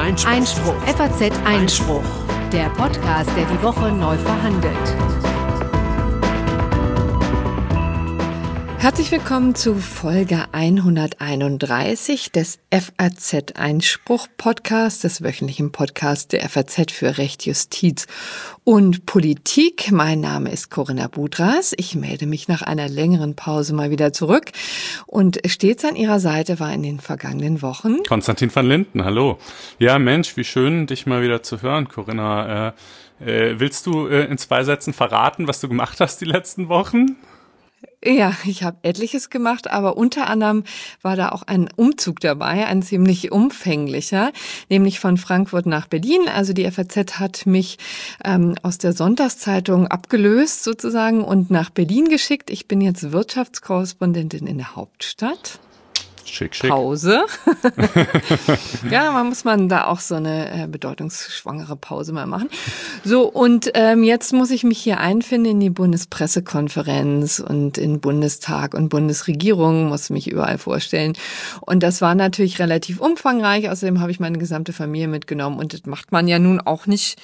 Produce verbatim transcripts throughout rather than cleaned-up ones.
Einspruch. Einspruch. F A Z Einspruch. Der Podcast, der die Woche neu verhandelt. Herzlich willkommen zu Folge hunderteinunddreißig des F A Z Einspruch Podcasts, des wöchentlichen Podcasts der F A Z für Recht, Justiz und Politik. Mein Name ist Corinna Budras. Ich melde mich nach einer längeren Pause mal wieder zurück. Und stets an Ihrer Seite war in den vergangenen Wochen Konstantin van Linden, hallo. Ja, Mensch, wie schön, dich mal wieder zu hören, Corinna. Äh, äh, willst du äh, in zwei Sätzen verraten, was du gemacht hast die letzten Wochen? Ja, ich habe etliches gemacht, aber unter anderem war da auch ein Umzug dabei, ein ziemlich umfänglicher, nämlich von Frankfurt nach Berlin. Also die F A Z hat mich ähm, aus der Sonntagszeitung abgelöst sozusagen und nach Berlin geschickt. Ich bin jetzt Wirtschaftskorrespondentin in der Hauptstadt. Schick, schick. Pause. Ja, man muss man da auch so eine äh, bedeutungsschwangere Pause mal machen. So, und ähm, jetzt muss ich mich hier einfinden in die Bundespressekonferenz und in Bundestag und Bundesregierung, muss mich überall vorstellen. Und das war natürlich relativ umfangreich. Außerdem habe ich meine gesamte Familie mitgenommen und das macht man ja nun auch nicht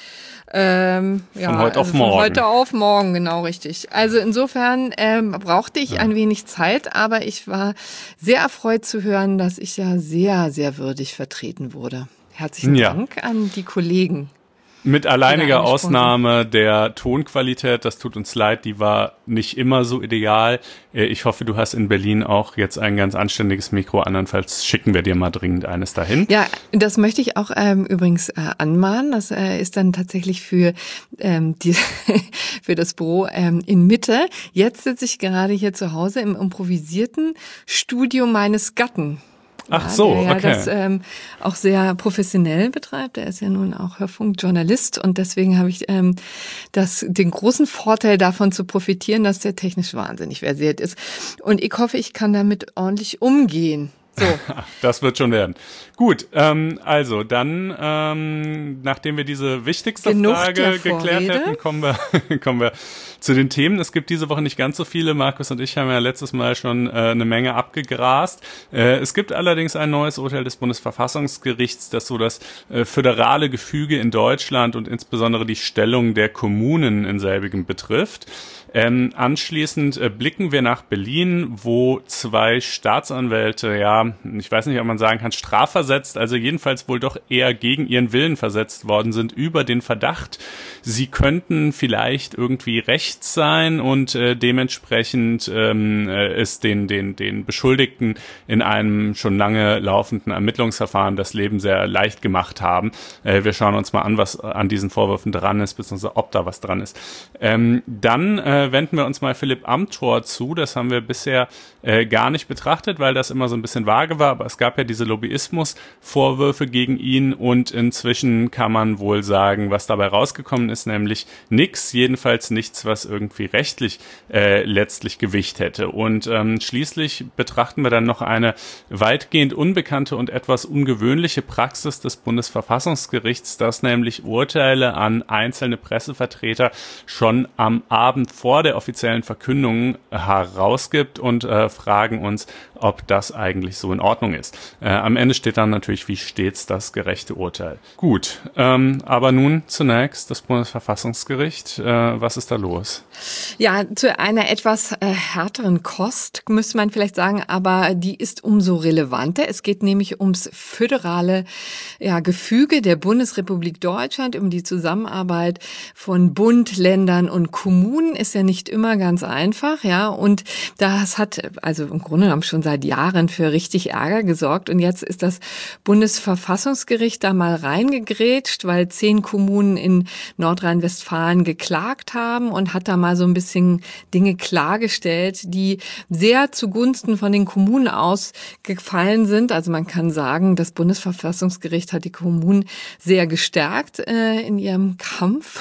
ähm, von ja, heute also auf morgen. Von heute auf morgen, genau richtig. Also insofern ähm, brauchte ich ein wenig Zeit, aber ich war sehr erfreut zu hören, dass ich ja sehr, sehr würdig vertreten wurde. Herzlichen Ja. Dank an die Kollegen. Mit alleiniger Ausnahme der Tonqualität, das tut uns leid, die war nicht immer so ideal. Ich hoffe, du hast in Berlin auch jetzt ein ganz anständiges Mikro, andernfalls schicken wir dir mal dringend eines dahin. Ja, das möchte ich auch ähm, übrigens äh, anmahnen. Das äh, ist dann tatsächlich für ähm, die für das Büro ähm, in Mitte. Jetzt sitze ich gerade hier zu Hause im improvisierten Studio meines Gatten. Ach Ja, so, der ja okay. das ähm, auch sehr professionell betreibt. Er ist ja nun auch Hörfunkjournalist und deswegen habe ich ähm, das, den großen Vorteil davon zu profitieren, dass der technisch wahnsinnig versiert ist. Und ich hoffe, ich kann damit ordentlich umgehen. So. Das wird schon werden. Gut, ähm, also dann, ähm, nachdem wir diese wichtigste Genug Frage der geklärt Vorrede. hätten, kommen wir, kommen wir zu den Themen. Es gibt diese Woche nicht ganz so viele. Markus und ich haben ja letztes Mal schon äh, eine Menge abgegrast. Äh, es gibt allerdings ein neues Urteil des Bundesverfassungsgerichts, das so das äh, föderale Gefüge in Deutschland und insbesondere die Stellung der Kommunen in selbigem betrifft. Ähm, anschließend äh, blicken wir nach Berlin, wo zwei Staatsanwälte, ja, ich weiß nicht, ob man sagen kann, strafversetzt, also jedenfalls wohl doch eher gegen ihren Willen versetzt worden sind, über den Verdacht, sie könnten vielleicht irgendwie rechts sein und äh, dementsprechend ähm, äh, es den, den, den Beschuldigten in einem schon lange laufenden Ermittlungsverfahren das Leben sehr leicht gemacht haben. Äh, wir schauen uns mal an, was an diesen Vorwürfen dran ist, beziehungsweise ob da was dran ist. Ähm, dann äh, wenden wir uns mal Philipp Amthor zu. Das haben wir bisher äh, gar nicht betrachtet, weil das immer so ein bisschen vage war, aber es gab ja diese Lobbyismus-Vorwürfe gegen ihn und inzwischen kann man wohl sagen, was dabei rausgekommen ist, nämlich nix, jedenfalls nichts, was irgendwie rechtlich äh, letztlich Gewicht hätte. Und ähm, schließlich betrachten wir dann noch eine weitgehend unbekannte und etwas ungewöhnliche Praxis des Bundesverfassungsgerichts, das nämlich Urteile an einzelne Pressevertreter schon am Abend vor der offiziellen Verkündung herausgibt und äh, fragen uns, ob das eigentlich so in Ordnung ist. Äh, am Ende steht dann natürlich wie stets das gerechte Urteil. Gut, ähm, aber nun zunächst das Bundesverfassungsgericht. Äh, was ist da los? Ja, zu einer etwas äh, härteren Kost müsste man vielleicht sagen, aber die ist umso relevanter. Es geht nämlich ums föderale ja, Gefüge der Bundesrepublik Deutschland, um die Zusammenarbeit von Bund, Ländern und Kommunen. Ist ja nicht immer ganz einfach, ja, und das hat also im Grunde genommen schon seit Jahren für richtig Ärger gesorgt und jetzt ist das Bundesverfassungsgericht da mal reingegrätscht, weil zehn Kommunen in Nordrhein-Westfalen geklagt haben und hat da mal so ein bisschen Dinge klargestellt, die sehr zugunsten von den Kommunen ausgefallen sind. Also man kann sagen, das Bundesverfassungsgericht hat die Kommunen sehr gestärkt äh, in ihrem Kampf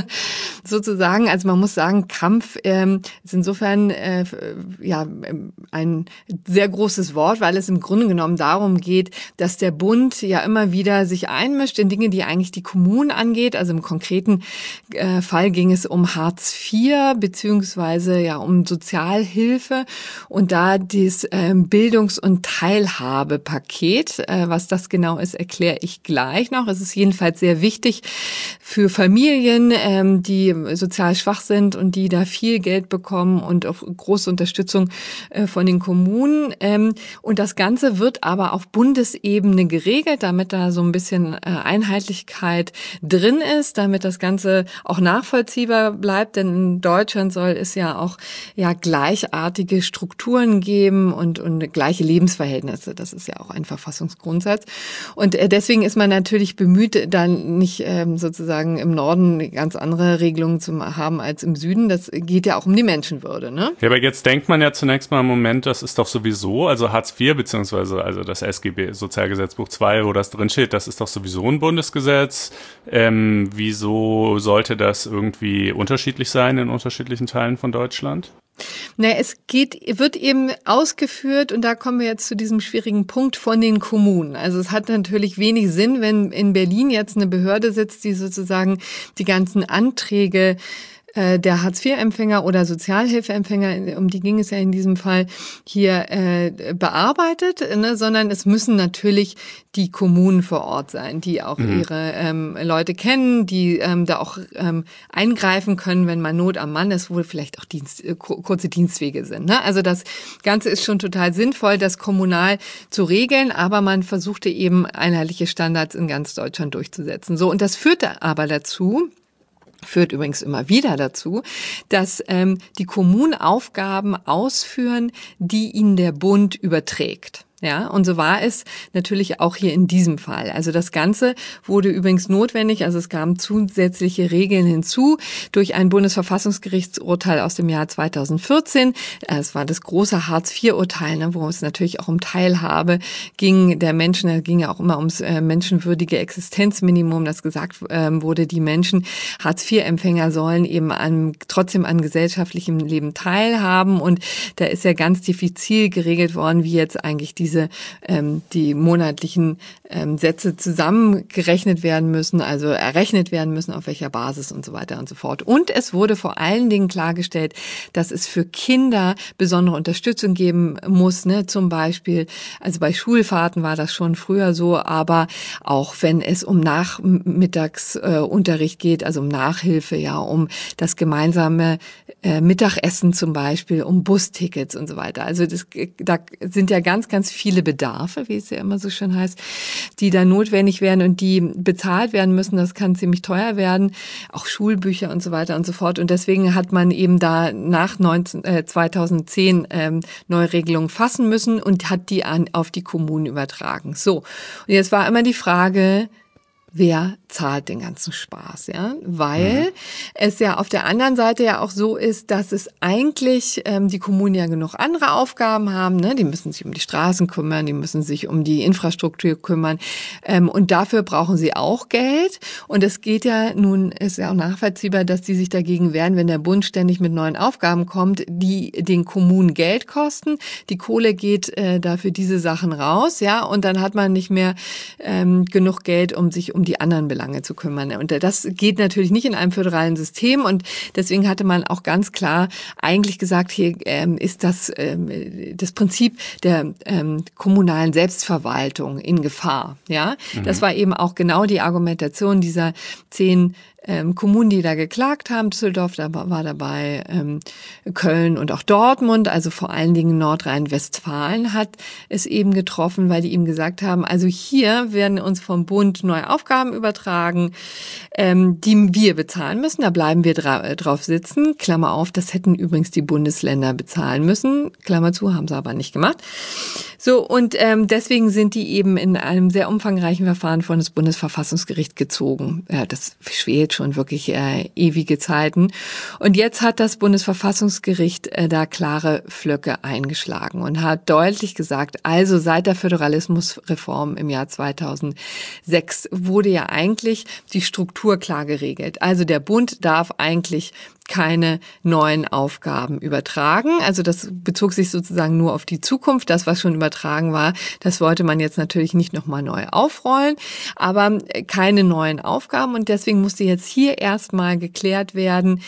sozusagen. Also man muss sagen, Kampf ähm, ist insofern äh, ja ein sehr großes Wort, weil es im Grunde genommen darum geht, dass der Bund ja immer wieder sich einmischt in Dinge, die eigentlich die Kommunen angeht. Also im konkreten äh, Fall ging es um Hartz vier beziehungsweise ja um Sozialhilfe und da das ähm, Bildungs- und Teilhabepaket. Äh, was das genau ist, erkläre ich gleich noch. Es ist jedenfalls sehr wichtig für Familien, ähm, die sozial schwach sind und die da viel Geld bekommen und auch große Unterstützung äh, von den Kommunen. Ähm, und das Ganze wird aber auf Bundesebene geregelt, damit da so ein bisschen äh, Einheitlichkeit drin ist, damit das Ganze auch nachvollziehbar bleibt, denn in Deutschland soll es ja auch ja gleichartige Strukturen geben und und gleiche Lebensverhältnisse. Das ist ja auch ein Verfassungsgrundsatz. Und äh, deswegen ist man natürlich bemüht, dann nicht ähm, sozusagen im Norden ganz andere Regelungen zu haben als im Süden. Das geht ja auch um die Menschenwürde, ne? Ja, aber jetzt denkt man ja zunächst mal im Moment, das ist doch sowieso, also Hartz vier beziehungsweise also das S G B, Sozialgesetzbuch zwei, wo das drin steht, das ist doch sowieso ein Bundesgesetz. Ähm, wieso sollte das irgendwie unterschiedlich sein in unterschiedlichen Teilen von Deutschland? Na, es geht, wird eben ausgeführt, und da kommen wir jetzt zu diesem schwierigen Punkt, von den Kommunen. Also es hat natürlich wenig Sinn, wenn in Berlin jetzt eine Behörde sitzt, die sozusagen die ganzen Anträge der Hartz vier Empfänger oder Sozialhilfeempfänger, um die ging es ja in diesem Fall, hier äh, bearbeitet, ne, sondern es müssen natürlich die Kommunen vor Ort sein, die auch mhm. ihre ähm, Leute kennen, die ähm, da auch ähm, eingreifen können, wenn mal Not am Mann ist, wo vielleicht auch Dienst, äh, kurze Dienstwege sind. Ne? Also das Ganze ist schon total sinnvoll, das kommunal zu regeln, aber man versuchte eben einheitliche Standards in ganz Deutschland durchzusetzen. So, und das führte aber dazu, führt übrigens immer wieder dazu, dass ähm, die Kommunen Aufgaben ausführen, die ihnen der Bund überträgt. Ja, und so war es natürlich auch hier in diesem Fall. Also das Ganze wurde übrigens notwendig, also es kamen zusätzliche Regeln hinzu durch ein Bundesverfassungsgerichtsurteil aus dem Jahr zweitausendvierzehn. Es war das große Hartz vier Urteil, ne, wo es natürlich auch um Teilhabe ging der Menschen. Da ging ja auch immer ums äh, menschenwürdige Existenzminimum, das gesagt äh, wurde, die Menschen, Hartz vier Empfänger sollen eben an, trotzdem an gesellschaftlichem Leben teilhaben. Und da ist ja ganz diffizil geregelt worden, wie jetzt eigentlich die diese ähm, die monatlichen ähm, Sätze zusammengerechnet werden müssen, also errechnet werden müssen, auf welcher Basis und so weiter und so fort. Und es wurde vor allen Dingen klargestellt, dass es für Kinder besondere Unterstützung geben muss, ne? Zum Beispiel, also bei Schulfahrten war das schon früher so, aber auch wenn es um Nachmittagsunterricht äh, geht, also um Nachhilfe, ja, um das gemeinsame äh, Mittagessen zum Beispiel, um Bustickets und so weiter. Also das, da sind ja ganz, ganz viele Bedarfe, wie es ja immer so schön heißt, die da notwendig werden und die bezahlt werden müssen. Das kann ziemlich teuer werden, auch Schulbücher und so weiter und so fort. Und deswegen hat man eben da nach neunzehn, äh, zweitausendzehn ähm, Neuregelungen fassen müssen und hat die an, auf die Kommunen übertragen. So, und jetzt war immer die Frage, wer zahlt den ganzen Spaß, ja? Weil mhm. es ja auf der anderen Seite ja auch so ist, dass es eigentlich ähm, die Kommunen ja genug andere Aufgaben haben, ne? Die müssen sich um die Straßen kümmern, die müssen sich um die Infrastruktur kümmern ähm, und dafür brauchen sie auch Geld. Und es geht ja nun, ist ja auch nachvollziehbar, dass die sich dagegen wehren, wenn der Bund ständig mit neuen Aufgaben kommt, die den Kommunen Geld kosten. Die Kohle geht äh, da für diese Sachen raus, ja, und dann hat man nicht mehr ähm, genug Geld, um sich um die anderen Belange zu kümmern. Und das geht natürlich nicht in einem föderalen System. Und deswegen hatte man auch ganz klar eigentlich gesagt, hier ähm, ist das, ähm, das Prinzip der ähm, kommunalen Selbstverwaltung in Gefahr. Ja, mhm. Das war eben auch genau die Argumentation dieser zehn Ähm, Kommunen, die da geklagt haben. Düsseldorf da war dabei, ähm, Köln und auch Dortmund, also vor allen Dingen Nordrhein-Westfalen hat es eben getroffen, weil die ihm gesagt haben, also hier werden uns vom Bund neue Aufgaben übertragen, ähm, die wir bezahlen müssen, da bleiben wir dra- drauf sitzen, Klammer auf, das hätten übrigens die Bundesländer bezahlen müssen, Klammer zu, haben sie aber nicht gemacht. So, und ähm, deswegen sind die eben in einem sehr umfangreichen Verfahren vor das Bundesverfassungsgericht gezogen. Ja, das schwelt schon wirklich äh, ewige Zeiten. Und jetzt hat das Bundesverfassungsgericht äh, da klare Flöcke eingeschlagen und hat deutlich gesagt, also seit der Föderalismusreform im Jahr zweitausendsechs wurde ja eigentlich die Struktur klar geregelt. Also der Bund darf eigentlich keine neuen Aufgaben übertragen. Also das bezog sich sozusagen nur auf die Zukunft. Das, was schon übertragen war, das wollte man jetzt natürlich nicht nochmal neu aufrollen, aber keine neuen Aufgaben. Und deswegen musste jetzt hier erstmal geklärt werden,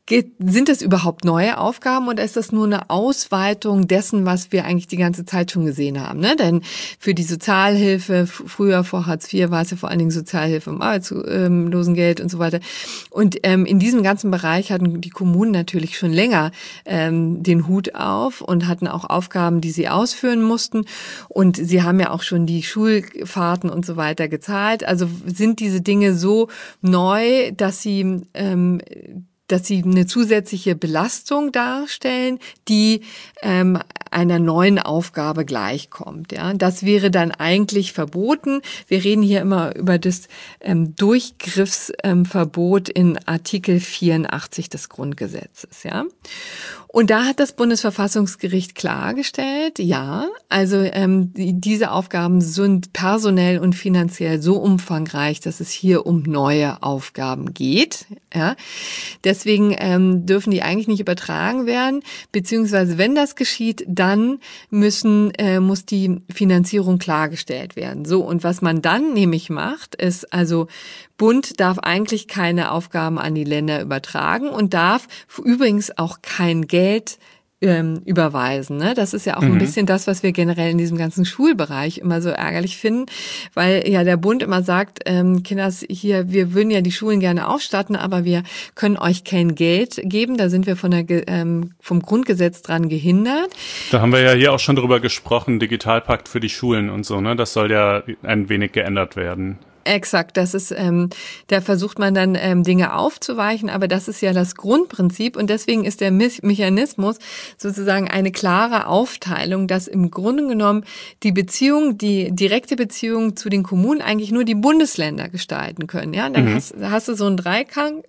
Geht, sind das überhaupt neue Aufgaben oder ist das nur eine Ausweitung dessen, was wir eigentlich die ganze Zeit schon gesehen haben? Ne? Denn für die Sozialhilfe, früher vor Hartz vier war es ja vor allen Dingen Sozialhilfe im Arbeitslosengeld und so weiter. Und ähm, in diesem ganzen Bereich hatten die Kommunen natürlich schon länger ähm, den Hut auf und hatten auch Aufgaben, die sie ausführen mussten. Und sie haben ja auch schon die Schulfahrten und so weiter gezahlt. Also sind diese Dinge so neu, dass sie ähm, dass sie eine zusätzliche Belastung darstellen, die ähm, einer neuen Aufgabe gleichkommt. Ja, das wäre dann eigentlich verboten. Wir reden hier immer über das ähm, Durchgriffsverbot ähm, in Artikel vierundachtzig des Grundgesetzes. Ja. Und da hat das Bundesverfassungsgericht klargestellt, ja, also ähm, die, diese Aufgaben sind personell und finanziell so umfangreich, dass es hier um neue Aufgaben geht. Ja. Deswegen ähm, dürfen die eigentlich nicht übertragen werden, beziehungsweise wenn das geschieht, dann müssen äh, muss die Finanzierung klargestellt werden. So, und was man dann nämlich macht, ist also Bund darf eigentlich keine Aufgaben an die Länder übertragen und darf übrigens auch kein Geld ähm, überweisen. Ne? Das ist ja auch mhm. ein bisschen das, was wir generell in diesem ganzen Schulbereich immer so ärgerlich finden, weil ja der Bund immer sagt, ähm, Kinders, hier, wir würden ja die Schulen gerne aufstatten, aber wir können euch kein Geld geben. Da sind wir von der, ähm, vom Grundgesetz dran gehindert. Da haben wir ja hier auch schon drüber gesprochen, Digitalpakt für die Schulen und so. Ne? Das soll ja ein wenig geändert werden. Exakt, das ist, ähm, da versucht man dann ähm, Dinge aufzuweichen, aber das ist ja das Grundprinzip und deswegen ist der Me- Mechanismus sozusagen eine klare Aufteilung, dass im Grunde genommen die Beziehung, die direkte Beziehung zu den Kommunen eigentlich nur die Bundesländer gestalten können. Ja, dann mhm. hast, hast du so einen Dreiklang,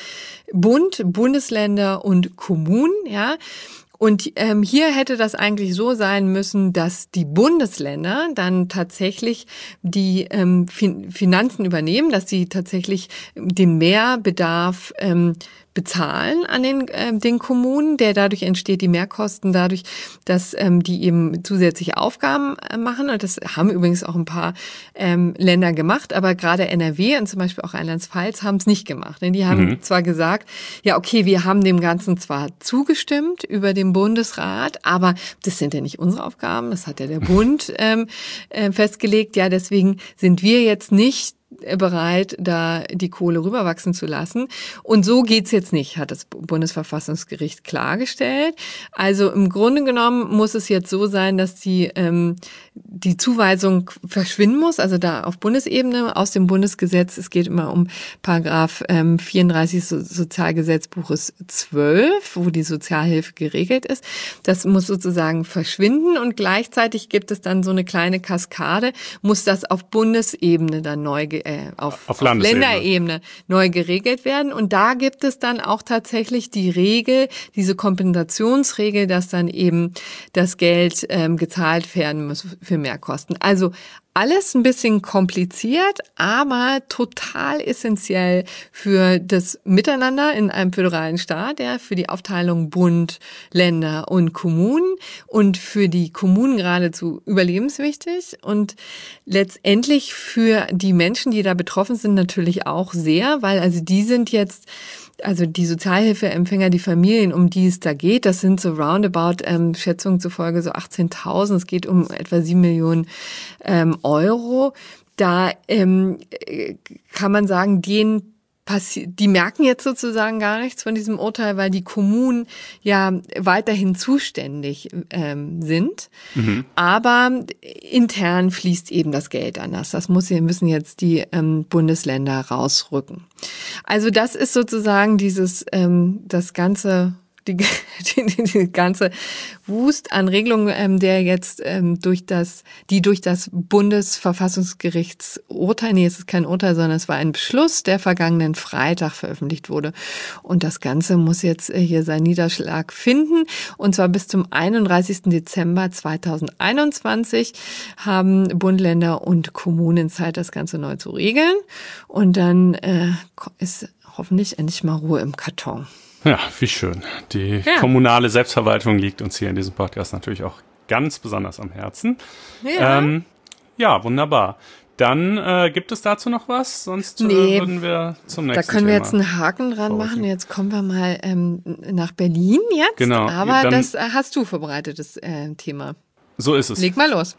Bund, Bundesländer und Kommunen, ja. Und ähm, hier hätte das eigentlich so sein müssen, dass die Bundesländer dann tatsächlich die ähm, fin- Finanzen übernehmen, dass sie tatsächlich den Mehrbedarf ähm, bezahlen an den, äh, den Kommunen, der dadurch entsteht, die Mehrkosten dadurch, dass ähm, die eben zusätzliche Aufgaben äh, machen. Und das haben übrigens auch ein paar ähm, Länder gemacht, aber gerade N R W und zum Beispiel auch Rheinland-Pfalz haben es nicht gemacht. Denn die haben mhm. zwar gesagt, ja okay, wir haben dem Ganzen zwar zugestimmt über den Bundesrat, aber das sind ja nicht unsere Aufgaben, das hat ja der Bund ähm, äh, festgelegt. Ja, deswegen sind wir jetzt nicht bereit, da die Kohle rüberwachsen zu lassen. Und so geht's jetzt nicht, hat das Bundesverfassungsgericht klargestellt. Also im Grunde genommen muss es jetzt so sein, dass die ähm, die Zuweisung verschwinden muss, also da auf Bundesebene aus dem Bundesgesetz. Es geht immer um Paragraph ähm, vierunddreißig so- Sozialgesetzbuches zwölf, wo die Sozialhilfe geregelt ist. Das muss sozusagen verschwinden und gleichzeitig gibt es dann so eine kleine Kaskade, muss das auf Bundesebene dann neu ge- äh, auf, auf, auf Länderebene neu geregelt werden. Und da gibt es dann auch tatsächlich die Regel, diese Kompensationsregel, dass dann eben das Geld ähm, gezahlt werden muss für Mehrkosten. Also alles ein bisschen kompliziert, aber total essentiell für das Miteinander in einem föderalen Staat, ja, für die Aufteilung Bund, Länder und Kommunen und für die Kommunen geradezu überlebenswichtig und letztendlich für die Menschen, die da betroffen sind, natürlich auch sehr, weil also die sind jetzt also die Sozialhilfeempfänger, die Familien, um die es da geht, das sind so roundabout ähm, Schätzungen zufolge so achtzehntausend. Es geht um etwa sieben Millionen ähm, Euro. Da ähm, kann man sagen, denen passi- die merken jetzt sozusagen gar nichts von diesem Urteil, weil die Kommunen ja weiterhin zuständig ähm, sind. Mhm. Aber intern fließt eben das Geld anders. Das muss, müssen jetzt die ähm, Bundesländer rausrücken. Also das ist sozusagen dieses, ähm, das ganze, die, die, die ganze Wust an Regelungen, ähm, der jetzt ähm, durch das, die durch das Bundesverfassungsgerichtsurteil, nee, es ist kein Urteil, sondern es war ein Beschluss, der vergangenen Freitag veröffentlicht wurde. Und das Ganze muss jetzt äh, hier seinen Niederschlag finden. Und zwar bis zum einunddreißigsten Dezember zweitausendeinundzwanzig haben Bund, Länder und Kommunen Zeit, das Ganze neu zu regeln. Und dann äh, ist hoffentlich endlich mal Ruhe im Karton. Ja, wie schön. Die ja. kommunale Selbstverwaltung liegt uns hier in diesem Podcast natürlich auch ganz besonders am Herzen. Ja, ähm, ja wunderbar. dann äh, gibt es dazu noch was? Sonst nee, äh, würden wir zum nächsten Thema. Da können wir jetzt einen Haken dran machen. Jetzt kommen wir mal ähm, nach Berlin jetzt. Genau. Aber dann, das hast du vorbereitetes äh, Thema. So ist es. Leg mal los.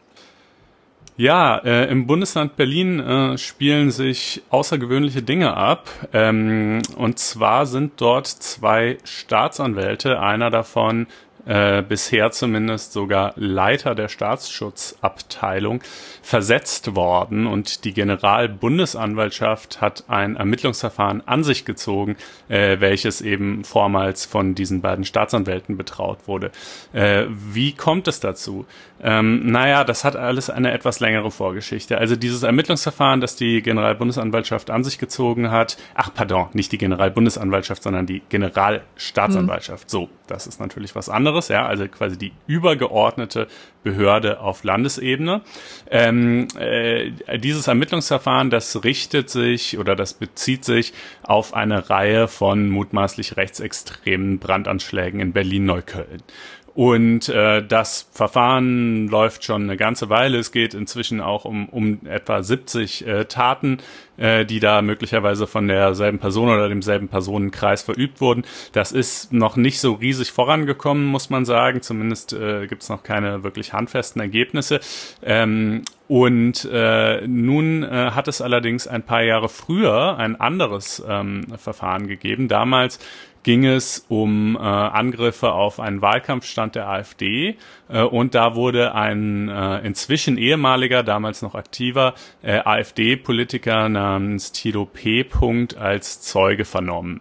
Ja, äh, im Bundesland Berlin äh, spielen sich außergewöhnliche Dinge ab. Ähm, und zwar sind dort zwei Staatsanwälte, einer davon äh, bisher zumindest sogar Leiter der Staatsschutzabteilung, versetzt worden. Und die Generalbundesanwaltschaft hat ein Ermittlungsverfahren an sich gezogen, äh, welches eben vormals von diesen beiden Staatsanwälten betraut wurde. Äh, wie kommt es dazu? Ähm, naja, das hat alles eine etwas längere Vorgeschichte. Also dieses Ermittlungsverfahren, das die Generalbundesanwaltschaft an sich gezogen hat, ach pardon, nicht die Generalbundesanwaltschaft, sondern die Generalstaatsanwaltschaft. Hm. So, das ist natürlich was anderes, ja, also quasi die übergeordnete Behörde auf Landesebene. Ähm, äh, dieses Ermittlungsverfahren, das richtet sich oder das bezieht sich auf eine Reihe von mutmaßlich rechtsextremen Brandanschlägen in Berlin-Neukölln. Und äh, das Verfahren läuft schon eine ganze Weile. Es geht inzwischen auch um, um etwa siebzig äh, Taten, äh, die da möglicherweise von derselben Person oder demselben Personenkreis verübt wurden. Das ist noch nicht so riesig vorangekommen, muss man sagen. Zumindest äh, gibt es noch keine wirklich handfesten Ergebnisse. Ähm, und äh, nun äh, hat es allerdings ein paar Jahre früher ein anderes ähm, Verfahren gegeben. Damals ging es um äh, Angriffe auf einen Wahlkampfstand der AfD äh, und da wurde ein äh, inzwischen ehemaliger, damals noch aktiver äh, AfD-Politiker namens Thilo P. als Zeuge vernommen.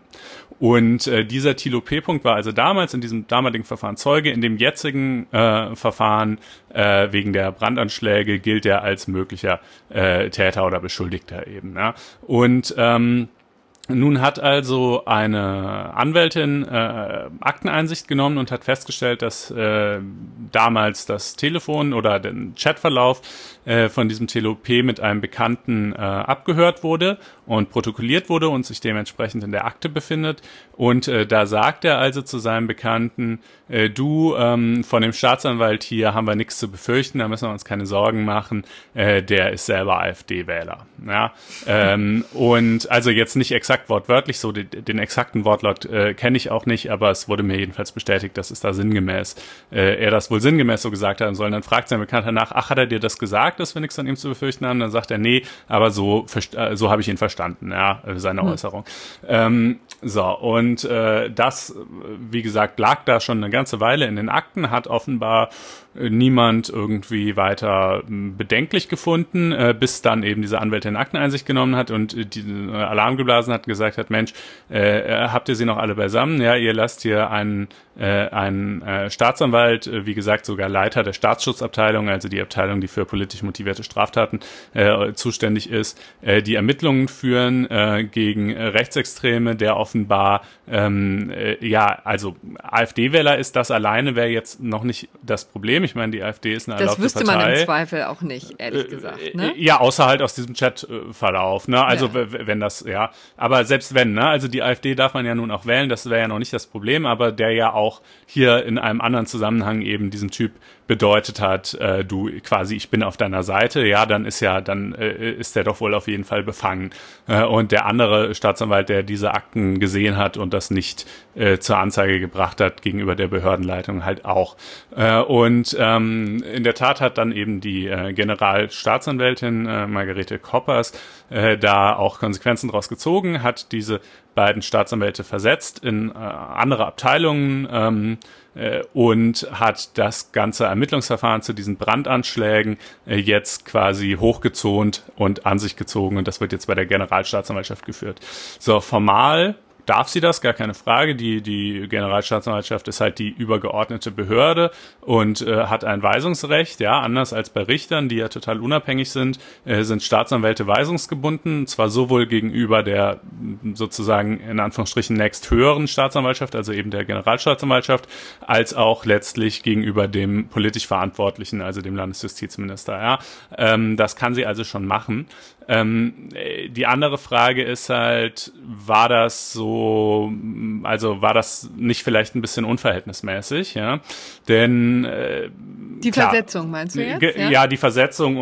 Und äh, dieser Thilo P. war also damals in diesem damaligen Verfahren Zeuge. In dem jetzigen äh, Verfahren äh, wegen der Brandanschläge gilt er als möglicher äh, Täter oder Beschuldigter eben. Ja? Und ähm, nun hat also eine Anwältin äh, Akteneinsicht genommen und hat festgestellt, dass äh, damals das Telefon oder der Chatverlauf äh, von diesem Thilo P. mit einem Bekannten äh, abgehört wurde und protokolliert wurde und sich dementsprechend in der Akte befindet. Und äh, da sagt er also zu seinem Bekannten, äh, du, ähm, von dem Staatsanwalt hier haben wir nichts zu befürchten, da müssen wir uns keine Sorgen machen, äh, der ist selber AfD-Wähler. Ja? ähm, und also jetzt nicht exakt wortwörtlich, so den, den exakten Wortlaut äh, kenne ich auch nicht, aber es wurde mir jedenfalls bestätigt, dass es da sinngemäß, äh, er das wohl sinngemäß so gesagt haben soll. Und dann fragt sein Bekannter nach, ach, hat er dir das gesagt, dass wir nichts an ihm zu befürchten haben? Dann sagt er, nee, aber so, äh, so habe ich ihn verstanden, ja, seine hm. Äußerung. Ähm, so, und äh, das, wie gesagt, lag da schon eine ganze Weile in den Akten, hat offenbar niemand irgendwie weiter bedenklich gefunden, äh, bis dann eben diese Anwältin Akteneinsicht genommen hat und äh, die äh, Alarm geblasen hat, gesagt hat, Mensch, äh, habt ihr sie noch alle beisammen? Ja, ihr lasst hier einen, äh, einen äh, Staatsanwalt, äh, wie gesagt sogar Leiter der Staatsschutzabteilung, also die Abteilung, die für politisch motivierte Straftaten äh, zuständig ist, äh, die Ermittlungen führen äh, gegen äh, Rechtsextreme, der offenbar, ähm, äh, ja, also AfD-Wähler ist, das alleine wäre jetzt noch nicht das Problem. Ich meine, die AfD ist eine erlaubte Partei. Das wüsste man im Zweifel auch nicht, ehrlich gesagt. Ne? Ja, außer halt aus diesem Chatverlauf. Ne? Also ja. wenn das, ja. Aber selbst wenn, ne? Also die AfD darf man ja nun auch wählen, das wäre ja noch nicht das Problem, aber der ja auch hier in einem anderen Zusammenhang eben diesem Typ bedeutet hat, äh, du quasi, ich bin auf deiner Seite, ja, dann ist ja, dann äh, ist der doch wohl auf jeden Fall befangen. Äh, und der andere Staatsanwalt, der diese Akten gesehen hat und das nicht äh, zur Anzeige gebracht hat, gegenüber der Behördenleitung halt auch. Äh, und ähm, in der Tat hat dann eben die äh, Generalstaatsanwältin äh, Margarete Koppers äh, da auch Konsequenzen draus gezogen, hat diese beiden Staatsanwälte versetzt in äh, andere Abteilungen ähm, äh, und hat das ganze Ermittlungsverfahren zu diesen Brandanschlägen äh, jetzt quasi hochgezont und an sich gezogen und das wird jetzt bei der Generalstaatsanwaltschaft geführt. So, formal darf sie das, gar keine Frage. Die, die Generalstaatsanwaltschaft ist halt die übergeordnete Behörde und äh, hat ein Weisungsrecht, ja, anders als bei Richtern, die ja total unabhängig sind, äh, sind Staatsanwälte weisungsgebunden, zwar sowohl gegenüber der sozusagen in Anführungsstrichen nächsthöheren Staatsanwaltschaft, also eben der Generalstaatsanwaltschaft, als auch letztlich gegenüber dem politisch Verantwortlichen, also dem Landesjustizminister, ja. Ähm, das kann sie also schon machen. Ähm, die andere Frage ist halt, war das so, also war das nicht vielleicht ein bisschen unverhältnismäßig, ja? Denn äh, die klar, Versetzung meinst du jetzt? Ge- ja? ja, die Versetzung und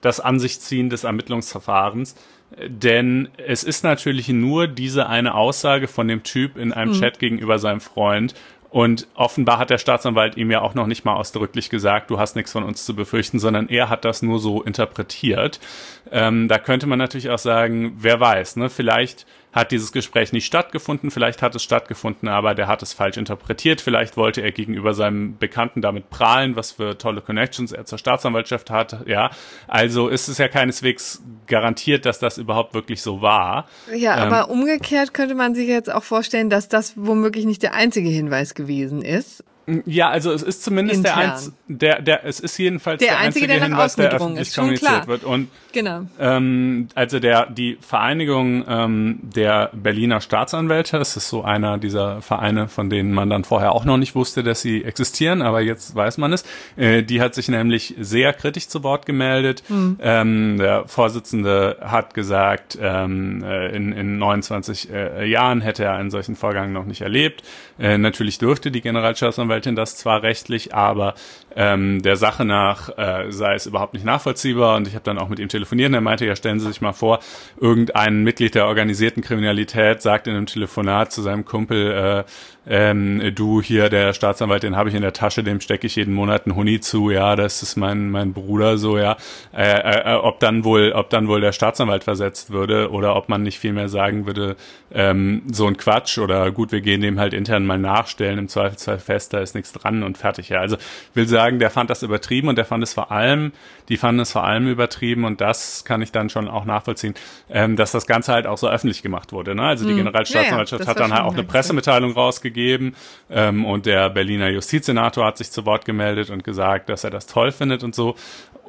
das An sich ziehen des Ermittlungsverfahrens. Denn es ist natürlich nur diese eine Aussage von dem Typ in einem mhm. Chat gegenüber seinem Freund. Und offenbar hat der Staatsanwalt ihm ja auch noch nicht mal ausdrücklich gesagt, du hast nichts von uns zu befürchten, sondern er hat das nur so interpretiert. Ähm, da könnte man natürlich auch sagen, wer weiß, ne, vielleicht hat dieses Gespräch nicht stattgefunden, vielleicht hat es stattgefunden, aber der hat es falsch interpretiert, vielleicht wollte er gegenüber seinem Bekannten damit prahlen, was für tolle Connections er zur Staatsanwaltschaft hat, ja, also ist es ja keineswegs garantiert, dass das überhaupt wirklich so war. Ja, ähm, aber umgekehrt könnte man sich jetzt auch vorstellen, dass das womöglich nicht der einzige Hinweis gewesen ist. Ja, also es ist zumindest der, Einz- der, der, es ist jedenfalls der, der einzige, einzige der nach Hinweis, außen der gedrungen öffentlich ist, schon kommuniziert klar. wird. Und genau. ähm, also der die Vereinigung ähm, der Berliner Staatsanwälte, das ist so einer dieser Vereine, von denen man dann vorher auch noch nicht wusste, dass sie existieren, aber jetzt weiß man es. Äh, die hat sich nämlich sehr kritisch zu Wort gemeldet. Mhm. Ähm, der Vorsitzende hat gesagt, ähm, in, in neunundzwanzig äh, Jahren hätte er einen solchen Vorgang noch nicht erlebt. Äh, natürlich dürfte die Generalstaatsanwältin das zwar rechtlich, aber ähm, der Sache nach äh, sei es überhaupt nicht nachvollziehbar. Und ich habe dann auch mit ihm telefoniert und er meinte, ja, stellen Sie sich mal vor, irgendein Mitglied der organisierten Kriminalität sagt in einem Telefonat zu seinem Kumpel, äh, ähm, du hier, der Staatsanwalt, den habe ich in der Tasche, dem stecke ich jeden Monat einen Huni zu, ja, das ist mein mein Bruder, so, ja, äh, äh, ob dann wohl, ob dann wohl der Staatsanwalt versetzt würde oder ob man nicht vielmehr sagen würde, ähm, so ein Quatsch oder gut, wir gehen dem halt intern mal nachstellen, im Zweifelsfall fest, da ist nichts dran und fertig, ja, also ich will sagen, der fand das übertrieben und der fand es vor allem, die fanden es vor allem übertrieben und das kann ich dann schon auch nachvollziehen, ähm, dass das Ganze halt auch so öffentlich gemacht wurde, ne, also die Generalstaatsanwaltschaft ja, ja, hat dann halt auch eine Pressemitteilung rausgegeben, ähm, und der Berliner Justizsenator hat sich zu Wort gemeldet und gesagt, dass er das toll findet und so.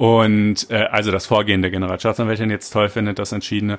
Und äh, also das Vorgehen der Generalstaatsanwältin jetzt toll findet, das Entschiedene.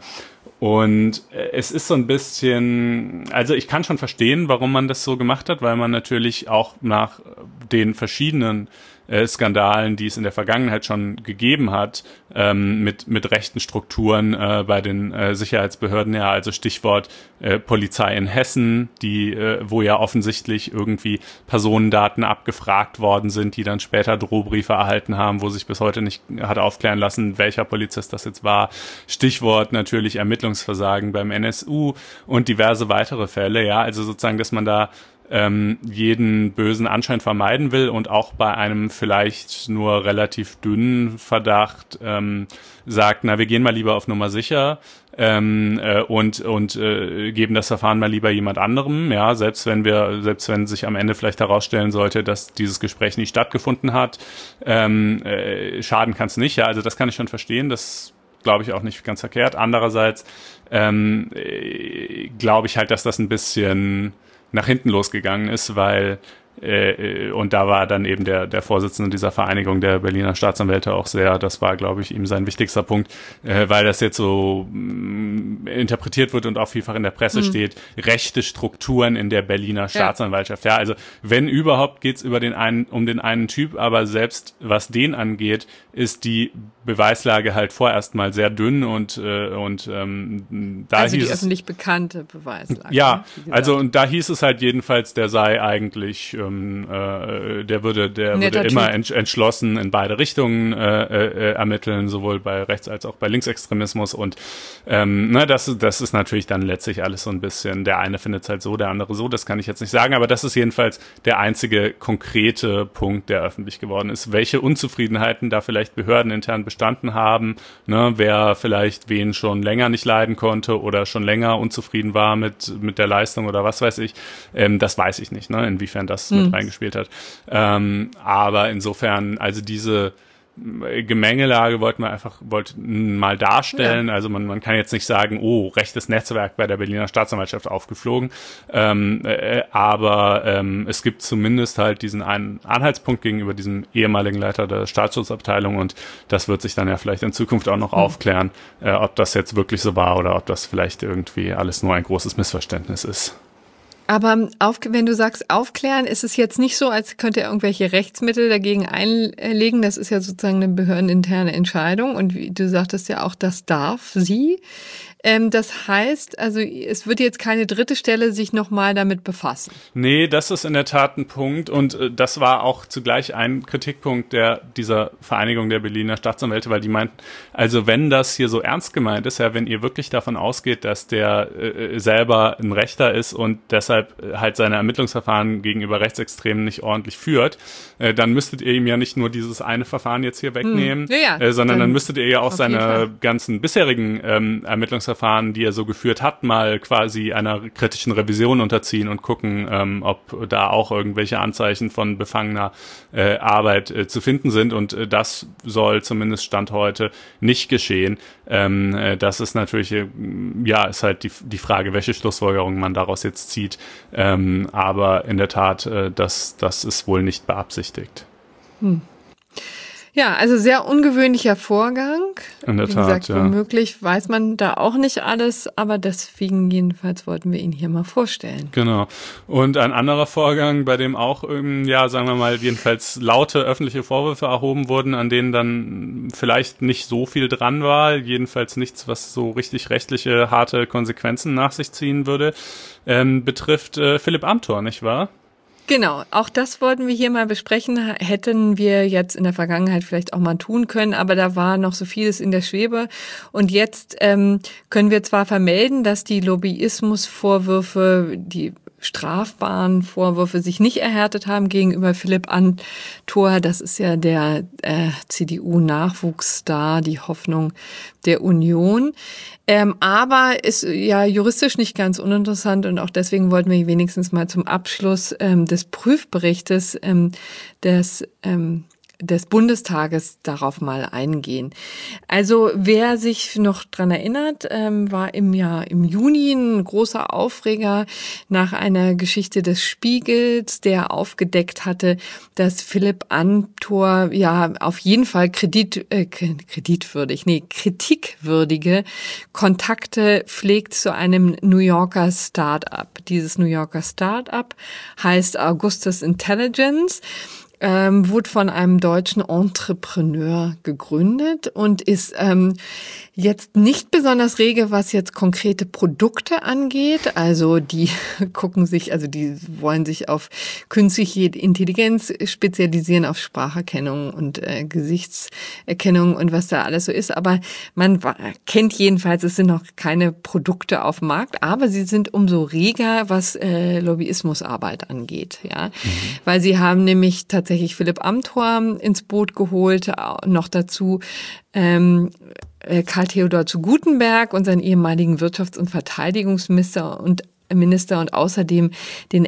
Und äh, es ist so ein bisschen, also ich kann schon verstehen, warum man das so gemacht hat, weil man natürlich auch nach den verschiedenen äh, Skandalen, die es in der Vergangenheit schon gegeben hat, ähm, mit mit rechten Strukturen äh, bei den äh, Sicherheitsbehörden, ja, also Stichwort äh, Polizei in Hessen, die äh, wo ja offensichtlich irgendwie Personendaten abgefragt worden sind, die dann später Drohbriefe erhalten haben, wo sich bis heute nicht hat aufklären lassen, welcher Polizist das jetzt war. Stichwort natürlich Ermittlungsversagen beim N S U und diverse weitere Fälle, ja, also sozusagen, dass man da ähm, jeden bösen Anschein vermeiden will und auch bei einem vielleicht nur relativ dünnen Verdacht ähm, sagt, na, wir gehen mal lieber auf Nummer sicher ähm, äh, und und äh, geben das Verfahren mal lieber jemand anderem, ja, selbst wenn wir, selbst wenn sich am Ende vielleicht herausstellen sollte, dass dieses Gespräch nicht stattgefunden hat, ähm, äh, schaden kann es nicht, ja, also das kann ich schon verstehen, das glaube ich auch nicht ganz verkehrt. Andererseits ähm, äh, glaube ich halt, dass das ein bisschen nach hinten losgegangen ist, weil äh, und da war dann eben der der Vorsitzende dieser Vereinigung der Berliner Staatsanwälte auch sehr, das war, glaube ich, ihm sein wichtigster Punkt, äh, weil das jetzt so mh, interpretiert wird und auch vielfach in der Presse mhm. steht, rechte Strukturen in der Berliner Staatsanwaltschaft. Ja, ja, also wenn überhaupt geht's über den einen um den einen Typ, aber selbst was den angeht, ist die Beweislage halt vorerst mal sehr dünn und äh, und ähm, da also hieß die es, öffentlich bekannte Beweislage. Ja, also und da hieß es halt jedenfalls, der sei eigentlich ähm, äh, der würde der würde immer ent, entschlossen in beide Richtungen äh, äh, ermitteln, sowohl bei Rechts- als auch bei Linksextremismus und ähm, ne, das das ist natürlich dann letztlich alles so ein bisschen, der eine findet es halt so, der andere so, das kann ich jetzt nicht sagen, aber das ist jedenfalls der einzige konkrete Punkt, der öffentlich geworden ist. Welche Unzufriedenheiten da vielleicht behördenintern bestanden haben, ne, wer vielleicht wen schon länger nicht leiden konnte oder schon länger unzufrieden war mit mit der Leistung oder was weiß ich, ähm, das weiß ich nicht, ne, inwiefern das hm. mit reingespielt hat. Ähm, aber insofern, also diese Gemengelage wollten wir einfach wollten mal darstellen. Ja. Also man, man kann jetzt nicht sagen, oh, rechtes Netzwerk bei der Berliner Staatsanwaltschaft aufgeflogen. Ähm, äh, aber ähm, es gibt zumindest halt diesen einen Anhaltspunkt gegenüber diesem ehemaligen Leiter der Staatsschutzabteilung und das wird sich dann ja vielleicht in Zukunft auch noch mhm. aufklären, äh, ob das jetzt wirklich so war oder ob das vielleicht irgendwie alles nur ein großes Missverständnis ist. Aber auf, wenn du sagst aufklären, ist es jetzt nicht so, als könnte er irgendwelche Rechtsmittel dagegen einlegen. Das ist ja sozusagen eine behördeninterne Entscheidung. Und wie du sagtest ja auch, das darf sie. Ähm, das heißt, also es wird jetzt keine dritte Stelle sich nochmal damit befassen. Nee, das ist in der Tat ein Punkt und äh, das war auch zugleich ein Kritikpunkt der dieser Vereinigung der Berliner Staatsanwälte, weil die meinten, also wenn das hier so ernst gemeint ist, ja, wenn ihr wirklich davon ausgeht, dass der äh, selber ein Rechter ist und deshalb halt seine Ermittlungsverfahren gegenüber Rechtsextremen nicht ordentlich führt, äh, dann müsstet ihr ihm ja nicht nur dieses eine Verfahren jetzt hier wegnehmen, hm. ja, ja, äh, sondern dann, dann müsstet ihr ja auch seine ganzen bisherigen ähm, Ermittlungsverfahren, die er so geführt hat, mal quasi einer kritischen Revision unterziehen und gucken, ähm, ob da auch irgendwelche Anzeichen von befangener äh, Arbeit äh, zu finden sind. Und äh, das soll zumindest Stand heute nicht geschehen. Ähm, äh, das ist natürlich, äh, ja, ist halt die, die Frage, welche Schlussfolgerungen man daraus jetzt zieht. Ähm, aber in der Tat, äh, das, das ist wohl nicht beabsichtigt. Hm. Ja, also sehr ungewöhnlicher Vorgang. In der Wie Tat, gesagt, ja. womöglich weiß man da auch nicht alles, aber deswegen jedenfalls wollten wir ihn hier mal vorstellen. Genau. Und ein anderer Vorgang, bei dem auch, ähm, ja, sagen wir mal, jedenfalls laute öffentliche Vorwürfe erhoben wurden, an denen dann vielleicht nicht so viel dran war, jedenfalls nichts, was so richtig rechtliche, harte Konsequenzen nach sich ziehen würde, ähm, betrifft äh, Philipp Amthor, nicht wahr? Genau, auch das wollten wir hier mal besprechen, hätten wir jetzt in der Vergangenheit vielleicht auch mal tun können, aber da war noch so vieles in der Schwebe und jetzt ähm, können wir zwar vermelden, dass die Lobbyismusvorwürfe, die strafbaren Vorwürfe sich nicht erhärtet haben gegenüber Philipp Amthor. Das ist ja der äh, C D U-Nachwuchsstar, die Hoffnung der Union. Ähm, aber ist ja juristisch nicht ganz uninteressant und auch deswegen wollten wir wenigstens mal zum Abschluss ähm, des Prüfberichtes ähm, des ähm, des Bundestages darauf mal eingehen. Also wer sich noch dran erinnert, ähm, war im Jahr im Juni ein großer Aufreger nach einer Geschichte des Spiegels, der aufgedeckt hatte, dass Philipp Amthor ja auf jeden Fall Kredit, äh, kreditwürdig, nee, kritikwürdige Kontakte pflegt zu einem New Yorker Start-up. Dieses New Yorker Start-up heißt Augustus Intelligence. Ähm, wurde von einem deutschen Entrepreneur gegründet und ist ähm, jetzt nicht besonders rege, was jetzt konkrete Produkte angeht. Also die gucken sich, also die wollen sich auf künstliche Intelligenz spezialisieren, auf Spracherkennung und äh, Gesichtserkennung und was da alles so ist. Aber man kennt jedenfalls, es sind noch keine Produkte auf dem Markt, aber sie sind umso reger, was äh, Lobbyismusarbeit angeht. Ja, mhm. Weil sie haben nämlich tatsächlich Philipp Amthor ins Boot geholt, noch dazu ähm, Karl Theodor zu Gutenberg und seinen ehemaligen Wirtschafts- und Verteidigungsminister und Minister und außerdem den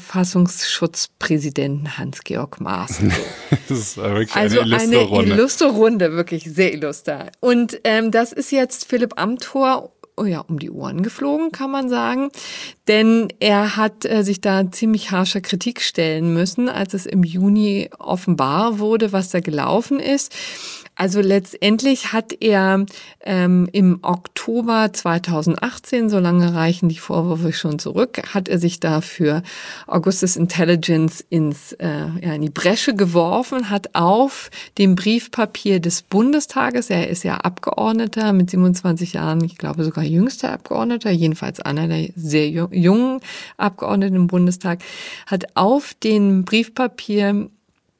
Ex-Verfassungsschutzpräsidenten Hans-Georg Maaßen. Das ist wirklich also eine illustre Runde. eine illustre Runde, wirklich sehr illuster. Und ähm, das ist jetzt Philipp Amthor Oh ja, um die Ohren geflogen, kann man sagen. Denn er hat äh, sich da ziemlich harscher Kritik stellen müssen, als es im Juni offenbar wurde, was da gelaufen ist. Also letztendlich hat er ähm, im Oktober zweitausendachtzehn, so lange reichen die Vorwürfe schon zurück, hat er sich da für Augustus Intelligence ins, äh, ja, in die Bresche geworfen, hat auf dem Briefpapier des Bundestages, er ist ja Abgeordneter mit siebenundzwanzig Jahren, ich glaube sogar jüngster Abgeordneter, jedenfalls einer der sehr jungen Abgeordneten im Bundestag, hat auf dem Briefpapier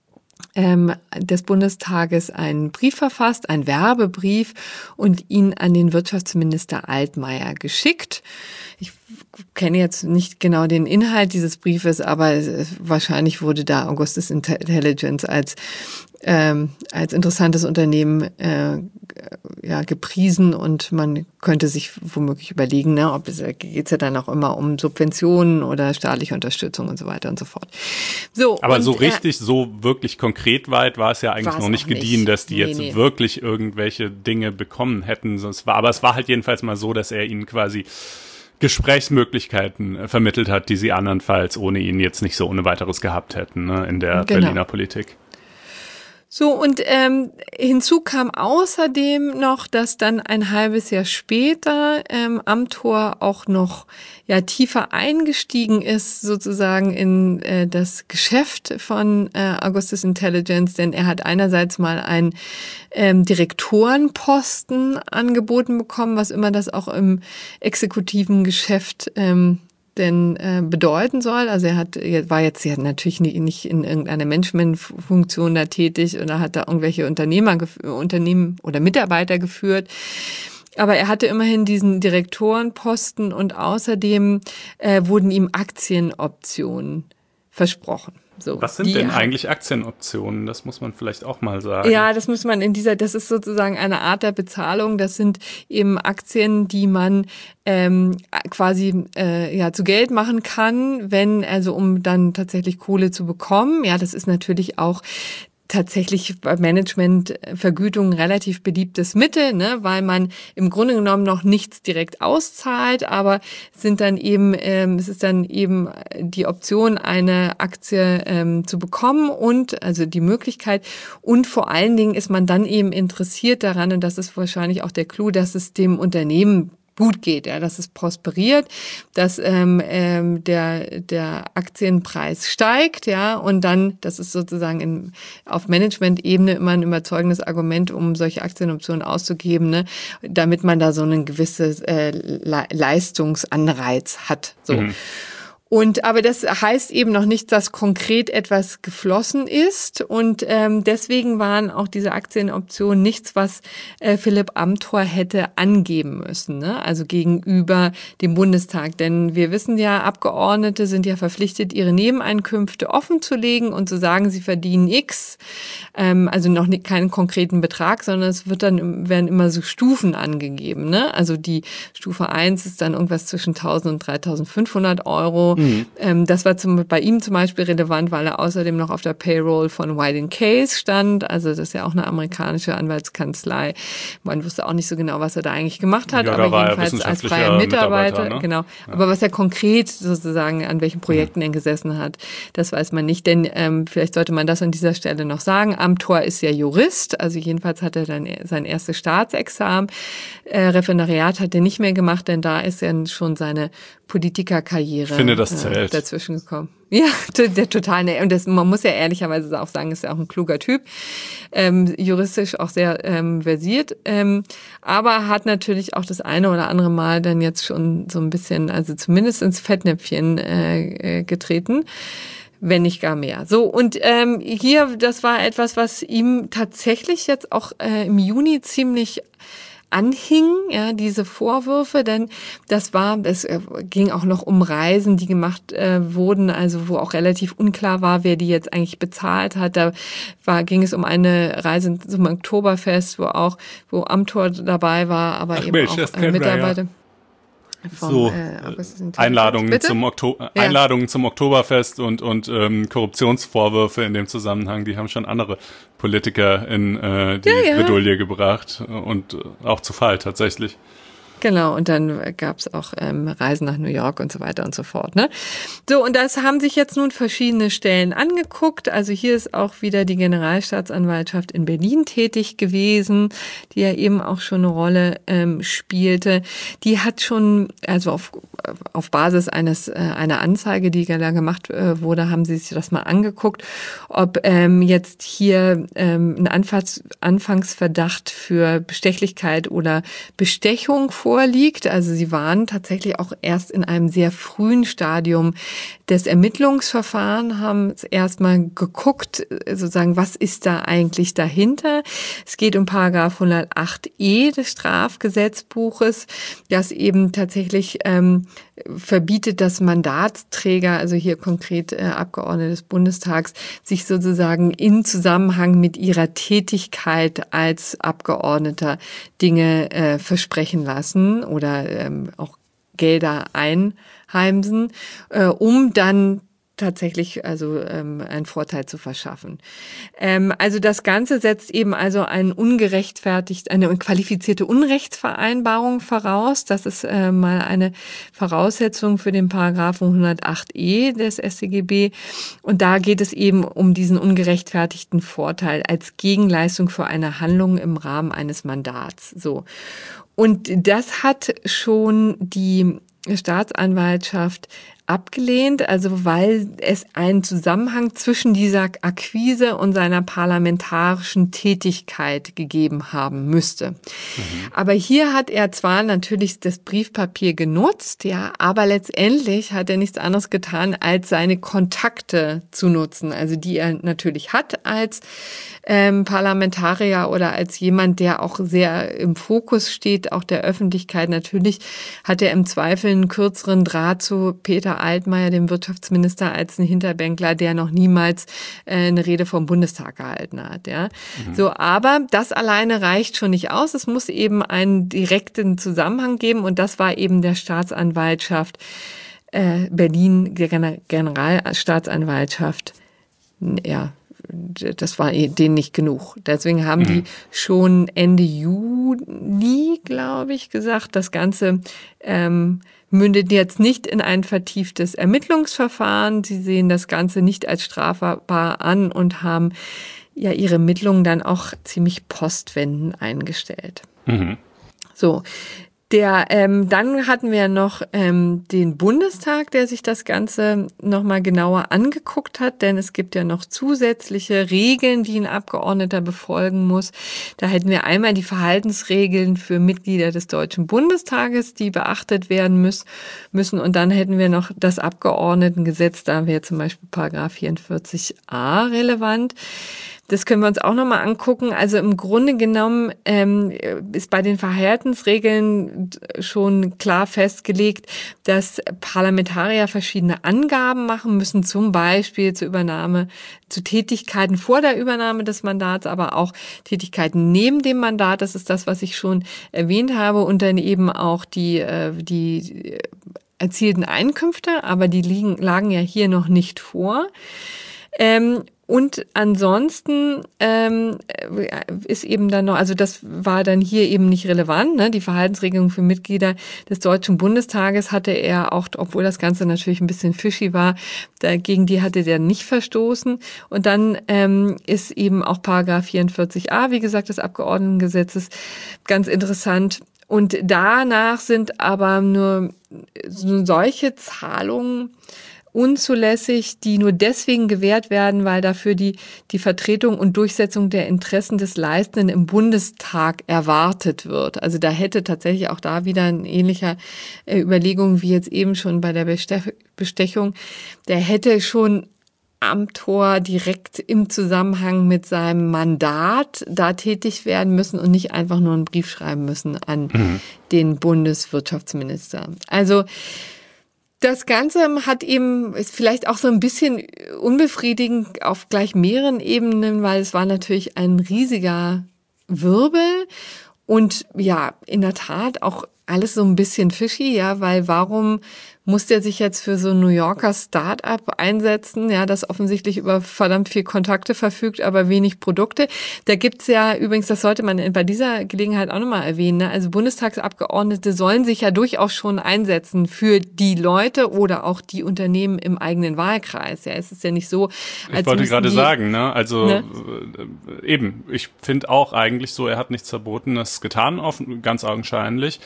des Bundestages einen Brief verfasst, einen Werbebrief und ihn an den Wirtschaftsminister Altmaier geschickt. Ich kenne jetzt nicht genau den Inhalt dieses Briefes, aber wahrscheinlich wurde da Augustus Intelligence als ähm, als interessantes Unternehmen äh, ja gepriesen und man könnte sich womöglich überlegen, ne, ob es geht's ja dann auch immer um Subventionen oder staatliche Unterstützung und so weiter und so fort. So, aber und, so richtig, äh, so wirklich konkret weit war es ja eigentlich noch nicht gediehen, nicht. dass die nee, jetzt nee. wirklich irgendwelche Dinge bekommen hätten. Sonst war, aber es war halt jedenfalls mal so, dass er ihnen quasi Gesprächsmöglichkeiten vermittelt hat, die sie andernfalls ohne ihn jetzt nicht so ohne weiteres gehabt hätten, ne, in der genau. Berliner Politik. So, und ähm, hinzu kam außerdem noch, dass dann ein halbes Jahr später ähm, Amthor auch noch ja tiefer eingestiegen ist, sozusagen in äh, das Geschäft von äh, Augustus Intelligence, denn er hat einerseits mal einen ähm, Direktorenposten angeboten bekommen, was immer das auch im exekutiven Geschäft ähm, denn äh, bedeuten soll. Also er hat war jetzt ja natürlich nicht, nicht in irgendeiner Managementfunktion da tätig oder hat da irgendwelche Unternehmer, Unternehmen oder Mitarbeiter geführt. Aber er hatte immerhin diesen Direktorenposten und außerdem äh, wurden ihm Aktienoptionen versprochen. So, was sind denn eigentlich Aktienoptionen? Das muss man vielleicht auch mal sagen. Ja, das muss man in dieser, das ist sozusagen eine Art der Bezahlung. Das sind eben Aktien, die man ähm, quasi äh, ja zu Geld machen kann, wenn also um dann tatsächlich Kohle zu bekommen. Ja, das ist natürlich auch tatsächlich bei Managementvergütungen relativ beliebtes Mittel, ne, weil man im Grunde genommen noch nichts direkt auszahlt, aber sind dann eben ähm, es ist dann eben die Option, eine Aktie ähm, zu bekommen und also die Möglichkeit und vor allen Dingen ist man dann eben interessiert daran und das ist wahrscheinlich auch der Clou, dass es dem Unternehmen gut geht, ja, dass es prosperiert, dass ähm, ähm, der der Aktienpreis steigt, ja, und dann, das ist sozusagen in, auf Management-Ebene immer ein überzeugendes Argument, um solche Aktienoptionen auszugeben, ne, damit man da so einen gewisses äh, Le- Leistungsanreiz hat, so. Mhm. Und aber das heißt eben noch nicht, dass konkret etwas geflossen ist und ähm, deswegen waren auch diese Aktienoptionen nichts, was äh, Philipp Amthor hätte angeben müssen, ne? Also gegenüber dem Bundestag, denn wir wissen ja, Abgeordnete sind ja verpflichtet, ihre Nebeneinkünfte offenzulegen und zu sagen, sie verdienen X, ähm, also noch nicht keinen konkreten Betrag, sondern es wird dann werden immer so Stufen angegeben, ne? Also die Stufe eins ist dann irgendwas zwischen tausend und dreitausendfünfhundert Euro. Mhm. Ähm, das war zum, bei ihm zum Beispiel relevant, weil er außerdem noch auf der Payroll von White and Case stand. Also das ist ja auch eine amerikanische Anwaltskanzlei. Man wusste auch nicht so genau, was er da eigentlich gemacht hat, ja, aber jedenfalls als freier Mitarbeiter. Mitarbeiter ne? Genau. Ja. Aber was er konkret sozusagen an welchen Projekten mhm. er gesessen hat, das weiß man nicht. Denn ähm, vielleicht sollte man das an dieser Stelle noch sagen. Amthor ist ja Jurist, also jedenfalls hat er dann sein erstes Staatsexamen. Äh, Referendariat hat er nicht mehr gemacht, denn da ist er schon seine Politikerkarriere ich finde, das zählt. Äh, dazwischen gekommen. Ja, der total, ne, und das, man muss ja ehrlicherweise auch sagen, ist ja auch ein kluger Typ, ähm, juristisch auch sehr ähm, versiert, ähm, aber hat natürlich auch das eine oder andere Mal dann jetzt schon so ein bisschen, also zumindest ins Fettnäpfchen äh, getreten. Wenn nicht gar mehr. So, und ähm, hier, das war etwas, was ihm tatsächlich jetzt auch äh, im Juni ziemlich anhing, ja, diese Vorwürfe, denn das war, es äh, ging auch noch um Reisen, die gemacht äh, wurden, also wo auch relativ unklar war, wer die jetzt eigentlich bezahlt hat. Da war, ging es um eine Reise zum Oktoberfest, wo auch, wo Amthor dabei war, aber Ach, eben Mensch, auch äh, Mitarbeiter. Ja. Vom, so äh, Einladungen zum Oktober, ja. Einladungen zum Oktoberfest und und ähm, Korruptionsvorwürfe in dem Zusammenhang, die haben schon andere Politiker in äh, die ja, ja. Bredouille gebracht und äh, auch zu Fall tatsächlich. Genau, und dann gab es auch ähm, Reisen nach New York und so weiter und so fort. Ne? So, und das haben sich jetzt nun verschiedene Stellen angeguckt. Also hier ist auch wieder die Generalstaatsanwaltschaft in Berlin tätig gewesen, die ja eben auch schon eine Rolle ähm, spielte. Die hat schon, also auf, auf Basis eines äh, einer Anzeige, die da gemacht äh, wurde, haben sie sich das mal angeguckt, ob ähm, jetzt hier ähm, ein Anfangs- Anfangsverdacht für Bestechlichkeit oder Bestechung vorliegt. Also sie waren tatsächlich auch erst in einem sehr frühen Stadium des Ermittlungsverfahrens, haben erstmal geguckt, sozusagen, was ist da eigentlich dahinter. Es geht um Paragraph hundertacht e des Strafgesetzbuches, das eben tatsächlich ähm, verbietet, dass Mandatsträger, also hier konkret äh, Abgeordnete des Bundestags, sich sozusagen in Zusammenhang mit ihrer Tätigkeit als Abgeordneter Dinge äh, versprechen lassen oder ähm, auch Gelder einheimsen, äh, um dann tatsächlich also ähm, einen Vorteil zu verschaffen. Ähm, also das Ganze setzt eben also einen ungerechtfertigt, eine qualifizierte Unrechtsvereinbarung voraus. Das ist äh, mal eine Voraussetzung für den Paragraphen hundertacht e des S t G B. Und da geht es eben um diesen ungerechtfertigten Vorteil als Gegenleistung für eine Handlung im Rahmen eines Mandats. So. Und das hat schon die Staatsanwaltschaft abgelehnt, also weil es einen Zusammenhang zwischen dieser Akquise und seiner parlamentarischen Tätigkeit gegeben haben müsste. Mhm. Aber hier hat er zwar natürlich das Briefpapier genutzt, ja, aber letztendlich hat er nichts anderes getan, als seine Kontakte zu nutzen, also die er natürlich hat als ähm, Parlamentarier oder als jemand, der auch sehr im Fokus steht, auch der Öffentlichkeit. Natürlich hat er im Zweifel einen kürzeren Draht zu Peter Altmaier, dem Wirtschaftsminister, als ein Hinterbänkler, der noch niemals äh, eine Rede vom Bundestag gehalten hat. Ja, mhm. So, aber das alleine reicht schon nicht aus. Es muss eben einen direkten Zusammenhang geben und das war eben der Staatsanwaltschaft äh, Berlin, der Generalstaatsanwaltschaft, ja, das war denen nicht genug. Deswegen haben mhm. die schon Ende Juni, glaube ich, gesagt, das Ganze ähm, mündet jetzt nicht in ein vertieftes Ermittlungsverfahren. Sie sehen das Ganze nicht als strafbar an und haben ja ihre Ermittlungen dann auch ziemlich postwendend eingestellt. Mhm. So. Der, ähm, dann hatten wir noch ähm, den Bundestag, der sich das Ganze nochmal genauer angeguckt hat, denn es gibt ja noch zusätzliche Regeln, die ein Abgeordneter befolgen muss. Da hätten wir einmal die Verhaltensregeln für Mitglieder des Deutschen Bundestages, die beachtet werden müssen, müssen. Und dann hätten wir noch das Abgeordnetengesetz, da wäre zum Beispiel Paragraph vierundvierzig a relevant. Das können wir uns auch nochmal angucken. Also im Grunde genommen ähm, ist bei den Verhaltensregeln schon klar festgelegt, dass Parlamentarier verschiedene Angaben machen müssen, zum Beispiel zur Übernahme, zu Tätigkeiten vor der Übernahme des Mandats, aber auch Tätigkeiten neben dem Mandat. Das ist das, was ich schon erwähnt habe. Und dann eben auch die, äh, die erzielten Einkünfte, aber die liegen, lagen ja hier noch nicht vor. Ähm, Und ansonsten ähm, ist eben dann noch, also das war dann hier eben nicht relevant, ne? Die Verhaltensregelung für Mitglieder des Deutschen Bundestages hatte er auch, obwohl das Ganze natürlich ein bisschen fishy war, dagegen die hatte der nicht verstoßen. Und dann ähm, ist eben auch Paragraph vierundvierzig a, wie gesagt, des Abgeordnetengesetzes, ganz interessant. Und danach sind aber nur solche Zahlungen unzulässig, die nur deswegen gewährt werden, weil dafür die, die Vertretung und Durchsetzung der Interessen des Leistenden im Bundestag erwartet wird. Also da hätte tatsächlich auch da wieder ein ähnlicher äh, Überlegung wie jetzt eben schon bei der Bestechung, der hätte schon am Tor direkt im Zusammenhang mit seinem Mandat da tätig werden müssen und nicht einfach nur einen Brief schreiben müssen an mhm. den Bundeswirtschaftsminister. Also das Ganze hat eben, ist vielleicht auch so ein bisschen unbefriedigend auf gleich mehreren Ebenen, weil es war natürlich ein riesiger Wirbel und ja, in der Tat auch alles so ein bisschen fishy, ja, weil warum muss der sich jetzt für so ein New Yorker Start-up einsetzen, ja, das offensichtlich über verdammt viel Kontakte verfügt, aber wenig Produkte. Da gibt's ja übrigens, das sollte man bei dieser Gelegenheit auch nochmal erwähnen, ne? Also Bundestagsabgeordnete sollen sich ja durchaus schon einsetzen für die Leute oder auch die Unternehmen im eigenen Wahlkreis. Ja, es ist ja nicht so, als ich wollte gerade die, sagen, ne, also ne? eben, ich finde auch eigentlich so, er hat nichts Verbotenes getan, offen, ganz augenscheinlich.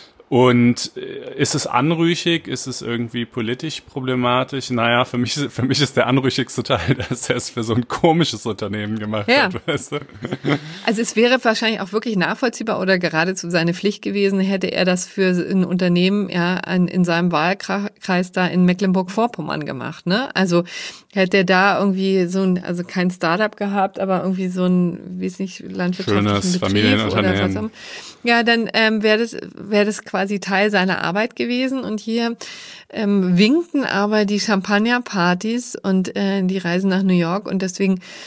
Und ist es anrüchig? Ist es irgendwie politisch problematisch? Naja, für mich, für mich ist der anrüchigste Teil, dass er es für so ein komisches Unternehmen gemacht ja. hat. Weißt du? Also es wäre wahrscheinlich auch wirklich nachvollziehbar oder geradezu seine Pflicht gewesen, hätte er das für ein Unternehmen ja in seinem Wahlkreis da in Mecklenburg-Vorpommern gemacht. Ne? Also hätte er da irgendwie so ein, also kein Startup gehabt, aber irgendwie so ein, wie es nicht, landwirtschaftlichen Schönes Betrieb Familienunternehmen. Oder was auch, ja, dann ähm, wäre das, wäre das quasi Teil seiner Arbeit gewesen. Und hier ähm, winkten aber die Champagnerpartys und äh, die Reisen nach New York. Und deswegen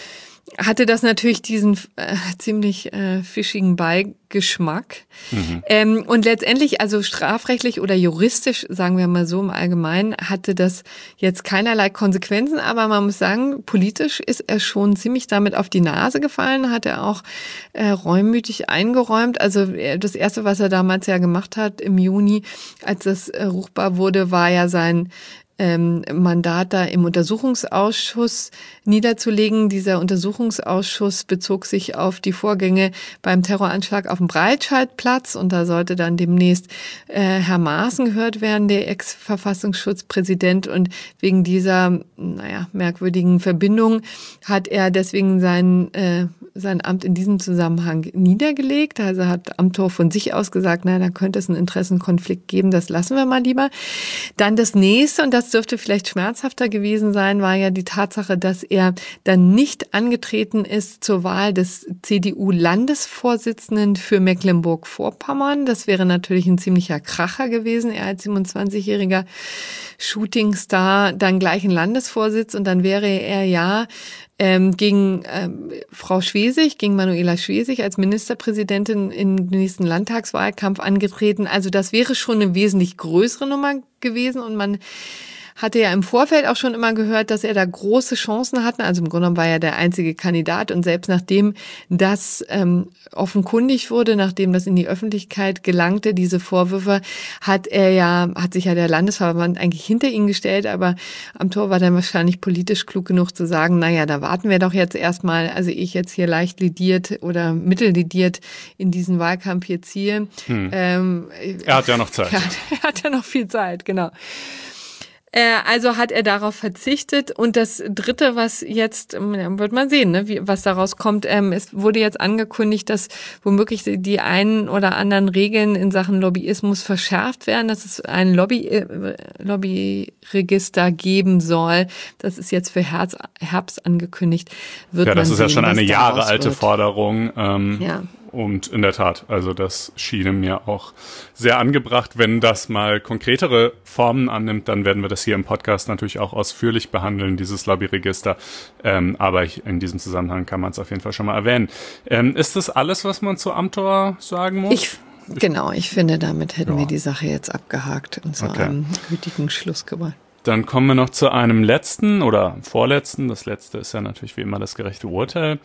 hatte das natürlich diesen äh, ziemlich äh, fischigen Beigeschmack. Mhm. Ähm, und letztendlich, also strafrechtlich oder juristisch, sagen wir mal so im Allgemeinen, hatte das jetzt keinerlei Konsequenzen. Aber man muss sagen, politisch ist er schon ziemlich damit auf die Nase gefallen, hat er auch äh, reumütig eingeräumt. Also das Erste, was er damals ja gemacht hat im Juni, als das äh, ruchbar wurde, war ja sein Ähm, Mandat da im Untersuchungsausschuss niederzulegen. Dieser Untersuchungsausschuss bezog sich auf die Vorgänge beim Terroranschlag auf dem Breitscheidplatz und da sollte dann demnächst äh, Herr Maaßen gehört werden, der Ex-Verfassungsschutzpräsident, und wegen dieser, naja, merkwürdigen Verbindung hat er deswegen sein, äh, sein Amt in diesem Zusammenhang niedergelegt. Also hat Amthor von sich aus gesagt, na, da könnte es einen Interessenkonflikt geben, das lassen wir mal lieber. Dann das nächste, und das dürfte vielleicht schmerzhafter gewesen sein, war ja die Tatsache, dass er dann nicht angetreten ist zur Wahl des C D U-Landesvorsitzenden für Mecklenburg-Vorpommern. Das wäre natürlich ein ziemlicher Kracher gewesen. Er als siebenundzwanzigjähriger Shootingstar dann gleich ein Landesvorsitz, und dann wäre er ja ähm, gegen ähm, Frau Schwesig, gegen Manuela Schwesig als Ministerpräsidentin im nächsten Landtagswahlkampf angetreten. Also das wäre schon eine wesentlich größere Nummer gewesen, und man hatte ja im Vorfeld auch schon immer gehört, dass er da große Chancen hatte. Also im Grunde genommen war er der einzige Kandidat, und selbst nachdem das ähm, offenkundig wurde, nachdem das in die Öffentlichkeit gelangte, diese Vorwürfe, hat er ja, hat sich ja der Landesverband eigentlich hinter ihn gestellt, aber Amthor war dann wahrscheinlich politisch klug genug zu sagen, naja, da warten wir doch jetzt erstmal, also ich jetzt hier leicht lidiert oder mittellidiert in diesen Wahlkampf hier ziehe. Hm. Ähm, er hat ja noch Zeit. Er hat, er hat ja noch viel Zeit, genau. Also hat er darauf verzichtet. Und das Dritte, was jetzt, wird man sehen, ne, wie, was daraus kommt, ähm, es wurde jetzt angekündigt, dass womöglich die einen oder anderen Regeln in Sachen Lobbyismus verschärft werden, dass es ein Lobby, äh, Lobbyregister geben soll. Das ist jetzt für Herz, Herbst angekündigt. Wird ja, das man ist sehen, ja schon eine jahrealte wird. Forderung. Ähm, ja. Und in der Tat, also das schien mir auch sehr angebracht. Wenn das mal konkretere Formen annimmt, dann werden wir das hier im Podcast natürlich auch ausführlich behandeln, dieses Lobbyregister. Ähm, aber ich, in diesem Zusammenhang kann man es auf jeden Fall schon mal erwähnen. Ähm, ist das alles, was man zu Amthor sagen muss? Ich, genau, ich finde, damit hätten ja. wir die Sache jetzt abgehakt und zu okay. einem gütigen Schluss gebracht. Dann kommen wir noch zu einem letzten oder vorletzten. Das letzte ist ja natürlich wie immer das gerechte Urteil.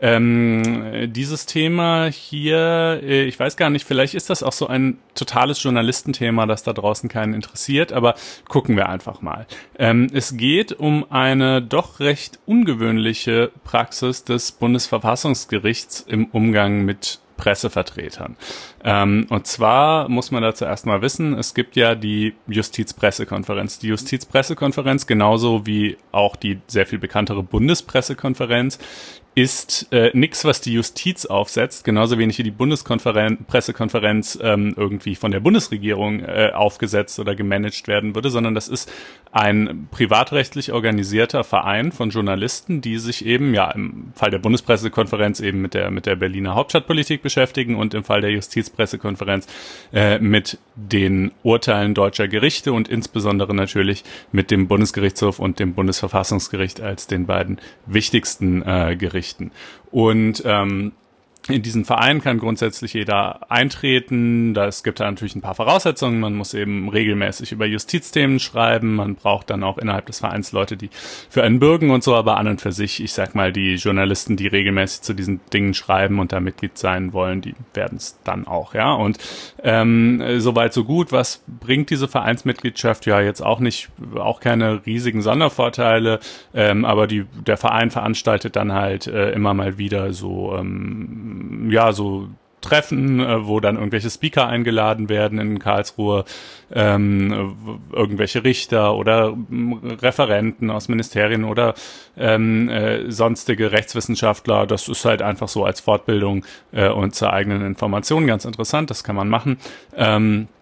Ähm, dieses Thema hier, ich weiß gar nicht, vielleicht ist das auch so ein totales Journalistenthema, das da draußen keinen interessiert, aber gucken wir einfach mal. Ähm, es geht um eine doch recht ungewöhnliche Praxis des Bundesverfassungsgerichts im Umgang mit Pressevertretern. Ähm, und zwar muss man dazu erstmal wissen, es gibt ja die Justizpressekonferenz. Die Justizpressekonferenz, genauso wie auch die sehr viel bekanntere Bundespressekonferenz, ist äh, nichts, was die Justiz aufsetzt, genauso wenig wie die Bundespressekonferenz ähm, irgendwie von der Bundesregierung äh, aufgesetzt oder gemanagt werden würde, sondern das ist ein privatrechtlich organisierter Verein von Journalisten, die sich eben ja im Fall der Bundespressekonferenz eben mit der mit der Berliner Hauptstadtpolitik beschäftigen und im Fall der Justizpressekonferenz äh, mit den Urteilen deutscher Gerichte und insbesondere natürlich mit dem Bundesgerichtshof und dem Bundesverfassungsgericht als den beiden wichtigsten äh, Gerichten. Und ähm, in diesen Verein kann grundsätzlich jeder eintreten. Es gibt da natürlich ein paar Voraussetzungen. Man muss eben regelmäßig über Justizthemen schreiben. Man braucht dann auch innerhalb des Vereins Leute, die für einen bürgen und so. Aber an und für sich, ich sag mal, die Journalisten, die regelmäßig zu diesen Dingen schreiben und da Mitglied sein wollen, die werden es dann auch, ja. Und ähm, soweit so gut. Was bringt diese Vereinsmitgliedschaft? Ja, jetzt auch nicht, auch keine riesigen Sondervorteile. Ähm, aber die, der Verein veranstaltet dann halt äh, immer mal wieder so ähm, ja, so Treffen, äh, wo dann irgendwelche Speaker eingeladen werden in Karlsruhe, ähm, irgendwelche Richter oder äh, Referenten aus Ministerien oder ähm, äh, sonstige Rechtswissenschaftler. Das ist halt einfach so als Fortbildung äh, und zur eigenen Information ganz interessant. Das kann man machen. Ähm,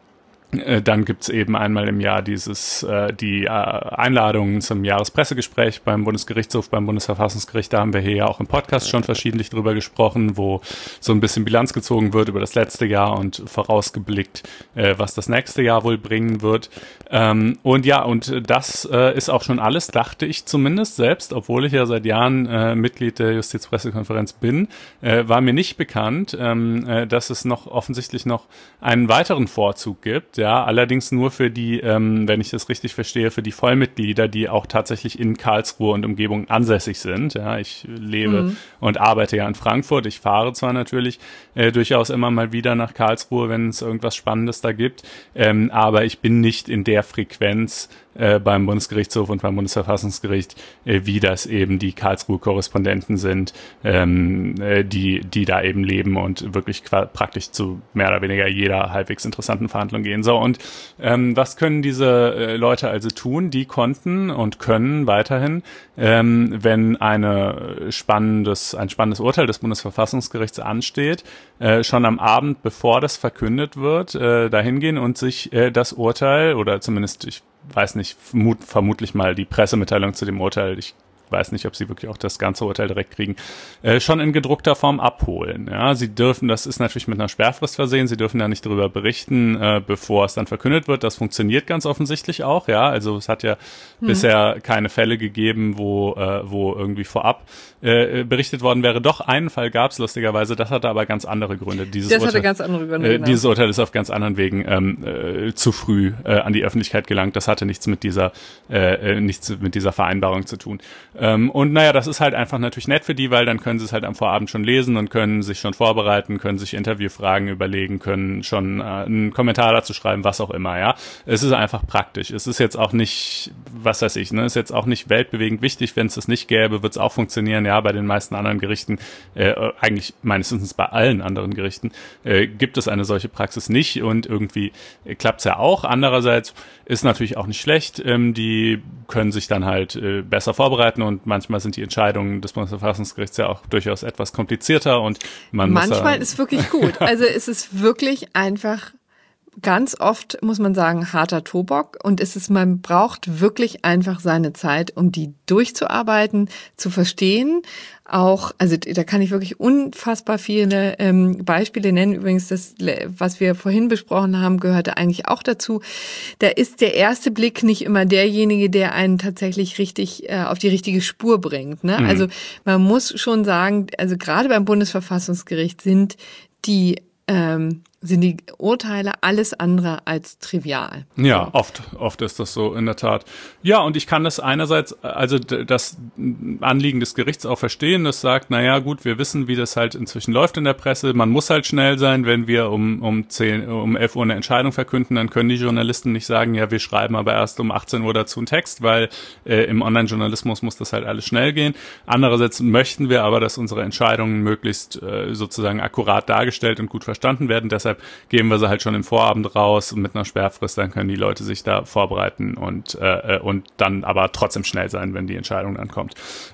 Dann gibt's eben einmal im Jahr dieses äh, die äh, Einladungen zum Jahrespessegespräch beim Bundesgerichtshof, beim Bundesverfassungsgericht. Da haben wir hier ja auch im Podcast schon verschiedentlich drüber gesprochen, wo so ein bisschen Bilanz gezogen wird über das letzte Jahr und vorausgeblickt, äh, was das nächste Jahr wohl bringen wird. Ähm, und ja, und das äh, ist auch schon alles, dachte ich zumindest selbst, obwohl ich ja seit Jahren äh, Mitglied der Justizpressekonferenz bin, äh, war mir nicht bekannt, ähm, äh, dass es noch offensichtlich noch einen weiteren Vorzug gibt. Ja, allerdings nur für die, ähm, wenn ich das richtig verstehe, für die Vollmitglieder, die auch tatsächlich in Karlsruhe und Umgebung ansässig sind. Ja, ich lebe mhm. und arbeite ja in Frankfurt. Ich fahre zwar natürlich äh, durchaus immer mal wieder nach Karlsruhe, wenn es irgendwas Spannendes da gibt, ähm, aber ich bin nicht in der Frequenz äh, beim Bundesgerichtshof und beim Bundesverfassungsgericht, äh, wie das eben die Karlsruhe-Korrespondenten sind, ähm, äh, die die da eben leben und wirklich praktisch zu mehr oder weniger jeder halbwegs interessanten Verhandlung gehen. So, und ähm, was können diese äh, Leute also tun? Die konnten und können weiterhin, ähm, wenn eine spannendes, ein spannendes Urteil des Bundesverfassungsgerichts ansteht, äh, schon am Abend, bevor das verkündet wird, äh, dahin gehen und sich äh, das Urteil oder zumindest, ich weiß nicht, vermut, vermutlich mal die Pressemitteilung zu dem Urteil, ich weiß nicht, ob sie wirklich auch das ganze Urteil direkt kriegen, äh, schon in gedruckter Form abholen. Ja, sie dürfen, das ist natürlich mit einer Sperrfrist versehen, sie dürfen da nicht darüber berichten, äh, bevor es dann verkündet wird. Das funktioniert ganz offensichtlich auch, ja. Also es hat ja hm. bisher keine Fälle gegeben, wo äh, wo irgendwie vorab äh, berichtet worden wäre. Doch einen Fall gab es lustigerweise, das hatte aber ganz andere Gründe. Dieses das Urteil, hatte ganz andere Gründe. Äh, genau. Dieses Urteil ist auf ganz anderen Wegen ähm, äh, zu früh äh, an die Öffentlichkeit gelangt. Das hatte nichts mit dieser äh, nichts mit dieser Vereinbarung zu tun. Ähm, und naja, das ist halt einfach natürlich nett für die, weil dann können sie es halt am Vorabend schon lesen und können sich schon vorbereiten, können sich Interviewfragen überlegen, können schon äh, einen Kommentar dazu schreiben, was auch immer, ja. Es ist einfach praktisch. Es ist jetzt auch nicht, was weiß ich, ne, ist jetzt auch nicht weltbewegend wichtig. Wenn es das nicht gäbe, wird es auch funktionieren, ja. Bei den meisten anderen Gerichten, äh, eigentlich meines Wissens bei allen anderen Gerichten, äh, gibt es eine solche Praxis nicht und irgendwie äh, klappt es ja auch. Andererseits ist natürlich auch nicht schlecht. Ähm, die können sich dann halt äh, besser vorbereiten und manchmal sind die Entscheidungen des Bundesverfassungsgerichts ja auch durchaus etwas komplizierter und man manchmal muss da, ist wirklich gut. Also es ist wirklich einfach ganz oft, muss man sagen, harter Tobak und es ist, man braucht wirklich einfach seine Zeit, um die durchzuarbeiten, zu verstehen. Auch, also da kann ich wirklich unfassbar viele ähm, Beispiele nennen. Übrigens, das, was wir vorhin besprochen haben, gehörte eigentlich auch dazu. Da ist der erste Blick nicht immer derjenige, der einen tatsächlich richtig äh, auf die richtige Spur bringt. Ne? Mhm. Also man muss schon sagen, also gerade beim Bundesverfassungsgericht sind die ähm, sind die Urteile alles andere als trivial. Ja, so. oft, oft ist das so, in der Tat. Ja, und ich kann das einerseits, also das Anliegen des Gerichts auch verstehen, das sagt, naja, gut, wir wissen, wie das halt inzwischen läuft in der Presse, man muss halt schnell sein, wenn wir um, um zehn, um elf Uhr eine Entscheidung verkünden, dann können die Journalisten nicht sagen, ja, wir schreiben aber erst um achtzehn Uhr dazu einen Text, weil äh, im Online-Journalismus muss das halt alles schnell gehen. Andererseits möchten wir aber, dass unsere Entscheidungen möglichst äh, sozusagen akkurat dargestellt und gut verstanden werden, deshalb geben wir sie halt schon im Vorabend raus mit einer Sperrfrist, dann können die Leute sich da vorbereiten und äh, und dann aber trotzdem schnell sein, wenn die Entscheidung dann kommt.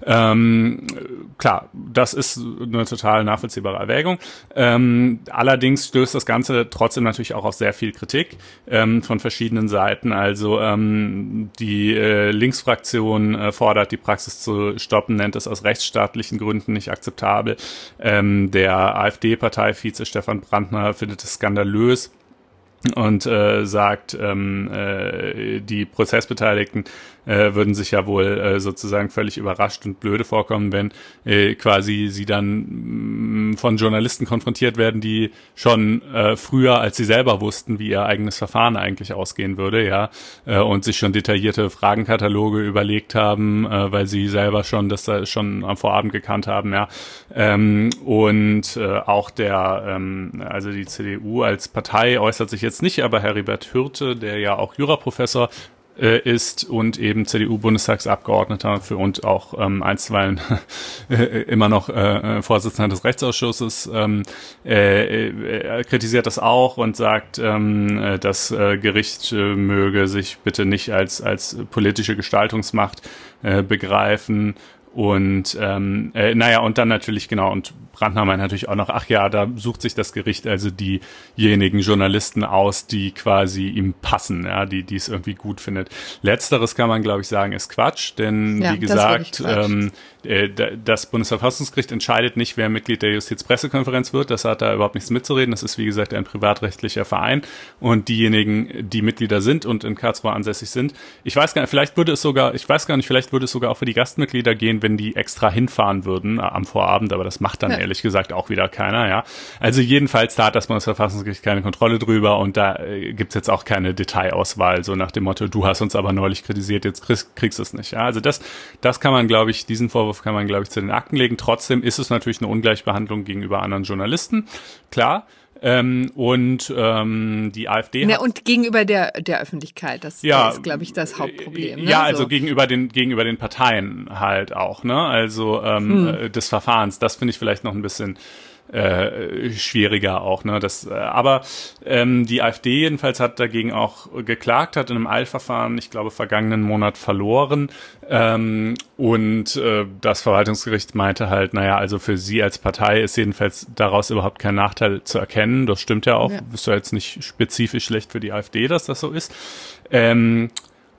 Ähm, klar, das ist eine total nachvollziehbare Erwägung. Ähm, allerdings stößt das Ganze trotzdem natürlich auch auf sehr viel Kritik ähm, von verschiedenen Seiten. Also ähm, die äh, Linksfraktion äh, fordert, die Praxis zu stoppen, nennt es aus rechtsstaatlichen Gründen nicht akzeptabel. Ähm, der AfD-Parteivize Stefan Brandner findet es skandalös und äh, sagt, ähm, äh, die Prozessbeteiligten äh, würden sich ja wohl äh, sozusagen völlig überrascht und blöde vorkommen, wenn äh, quasi sie dann mh, von Journalisten konfrontiert werden, die schon äh, früher, als sie selber wussten, wie ihr eigenes Verfahren eigentlich ausgehen würde, ja, äh, und sich schon detaillierte Fragenkataloge überlegt haben, äh, weil sie selber schon das äh, schon am Vorabend gekannt haben, ja, ähm, und äh, auch der, ähm, also die C D U als Partei äußert sich jetzt nicht, aber Heribert Hürte, der ja auch Juraprofessor äh, ist und eben C D U-Bundestagsabgeordneter für und auch ähm, einstweilen immer noch äh, Vorsitzender des Rechtsausschusses, ähm, äh, äh, kritisiert das auch und sagt, ähm, das äh, Gericht äh, möge sich bitte nicht als als politische Gestaltungsmacht äh, begreifen. Und ähm, äh, naja, und dann natürlich, genau, und Brandner meint natürlich auch noch, ach ja, da sucht sich das Gericht also diejenigen Journalisten aus, die quasi ihm passen, ja, die die es irgendwie gut findet. Letzteres kann man, glaube ich, sagen, ist Quatsch, denn ja, wie gesagt, ähm, äh, das Bundesverfassungsgericht entscheidet nicht, wer Mitglied der Justizpressekonferenz wird, das hat da überhaupt nichts mitzureden, das ist, wie gesagt, ein privatrechtlicher Verein und diejenigen, die Mitglieder sind und in Karlsruhe ansässig sind, ich weiß gar nicht, vielleicht würde es sogar, ich weiß gar nicht, vielleicht würde es sogar auch für die Gastmitglieder gehen, wenn die extra hinfahren würden am Vorabend, aber das macht dann ja ehrlich gesagt auch wieder keiner, ja. Also jedenfalls, da hat das Bundesverfassungsgericht keine Kontrolle drüber und da äh, gibt's jetzt auch keine Detailauswahl, so nach dem Motto, du hast uns aber neulich kritisiert, jetzt kriegst, kriegst du es nicht, ja. Also das, das kann man, glaube ich, diesen Vorwurf kann man, glaube ich, zu den Akten legen. Trotzdem ist es natürlich eine Ungleichbehandlung gegenüber anderen Journalisten, klar. Ähm, und ähm, die AfD ja, hat, und gegenüber der der Öffentlichkeit, das, ja, das ist, glaube ich, das Hauptproblem. Ja, ne? also so. gegenüber den gegenüber den Parteien halt auch, ne? Also ähm, hm. des Verfahrens, das finde ich vielleicht noch ein bisschen äh, schwieriger auch, ne? Das, äh, aber ähm, die AfD jedenfalls hat dagegen auch geklagt, hat in einem Eilverfahren, ich glaube, vergangenen Monat verloren. Ähm, und äh, das Verwaltungsgericht meinte halt, naja, also für sie als Partei ist jedenfalls daraus überhaupt kein Nachteil zu erkennen. Das stimmt ja auch. Ja. Ist ja jetzt nicht spezifisch schlecht für die AfD, dass das so ist. Ähm,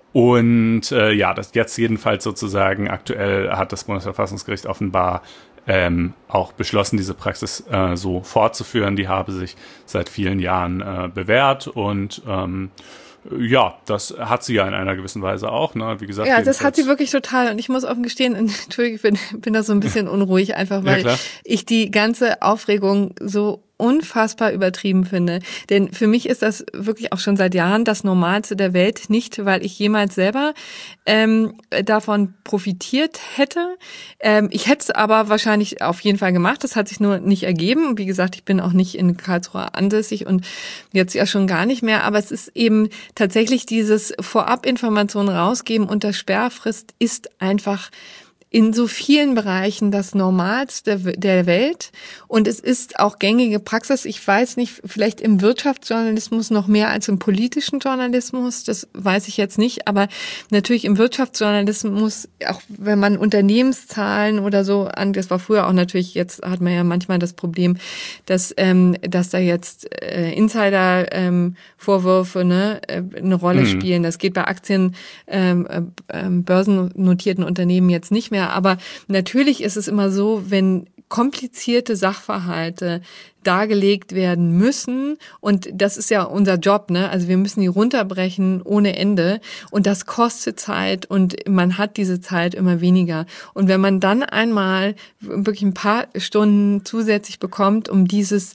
und äh, ja, das jetzt jedenfalls sozusagen aktuell hat das Bundesverfassungsgericht offenbar Ähm, auch beschlossen, diese Praxis äh, so fortzuführen. Die habe sich seit vielen Jahren äh, bewährt und ähm, ja, das hat sie ja in einer gewissen Weise auch, ne? Wie gesagt. Ja, das hat sie wirklich total. Und ich muss offen gestehen, Entschuldigung, ich bin, bin da so ein bisschen unruhig, einfach weil ja, ich die ganze Aufregung so unfassbar übertrieben finde. Denn für mich ist das wirklich auch schon seit Jahren das Normalste der Welt. Nicht, weil ich jemals selber ähm, davon profitiert hätte. Ähm, ich hätte es aber wahrscheinlich auf jeden Fall gemacht. Das hat sich nur nicht ergeben. Wie gesagt, ich bin auch nicht in Karlsruhe ansässig und jetzt ja schon gar nicht mehr. Aber es ist eben tatsächlich dieses Vorabinformationen rausgeben unter Sperrfrist ist einfach in so vielen Bereichen das Normalste der Welt und es ist auch gängige Praxis. Ich weiß nicht, vielleicht im Wirtschaftsjournalismus noch mehr als im politischen Journalismus, das weiß ich jetzt nicht, aber natürlich im Wirtschaftsjournalismus, auch wenn man Unternehmenszahlen oder so an, das war früher auch natürlich, jetzt hat man ja manchmal das Problem, dass ähm, dass da jetzt äh, Insider-Vorwürfe ähm, ne, äh, eine Rolle mhm. spielen. Das geht bei Aktien, ähm, äh, börsennotierten Unternehmen jetzt nicht mehr. Aber natürlich ist es immer so, wenn komplizierte Sachverhalte dargelegt werden müssen und das ist ja unser Job, ne? Also wir müssen die runterbrechen ohne Ende und das kostet Zeit und man hat diese Zeit immer weniger. Und wenn man dann einmal wirklich ein paar Stunden zusätzlich bekommt, um dieses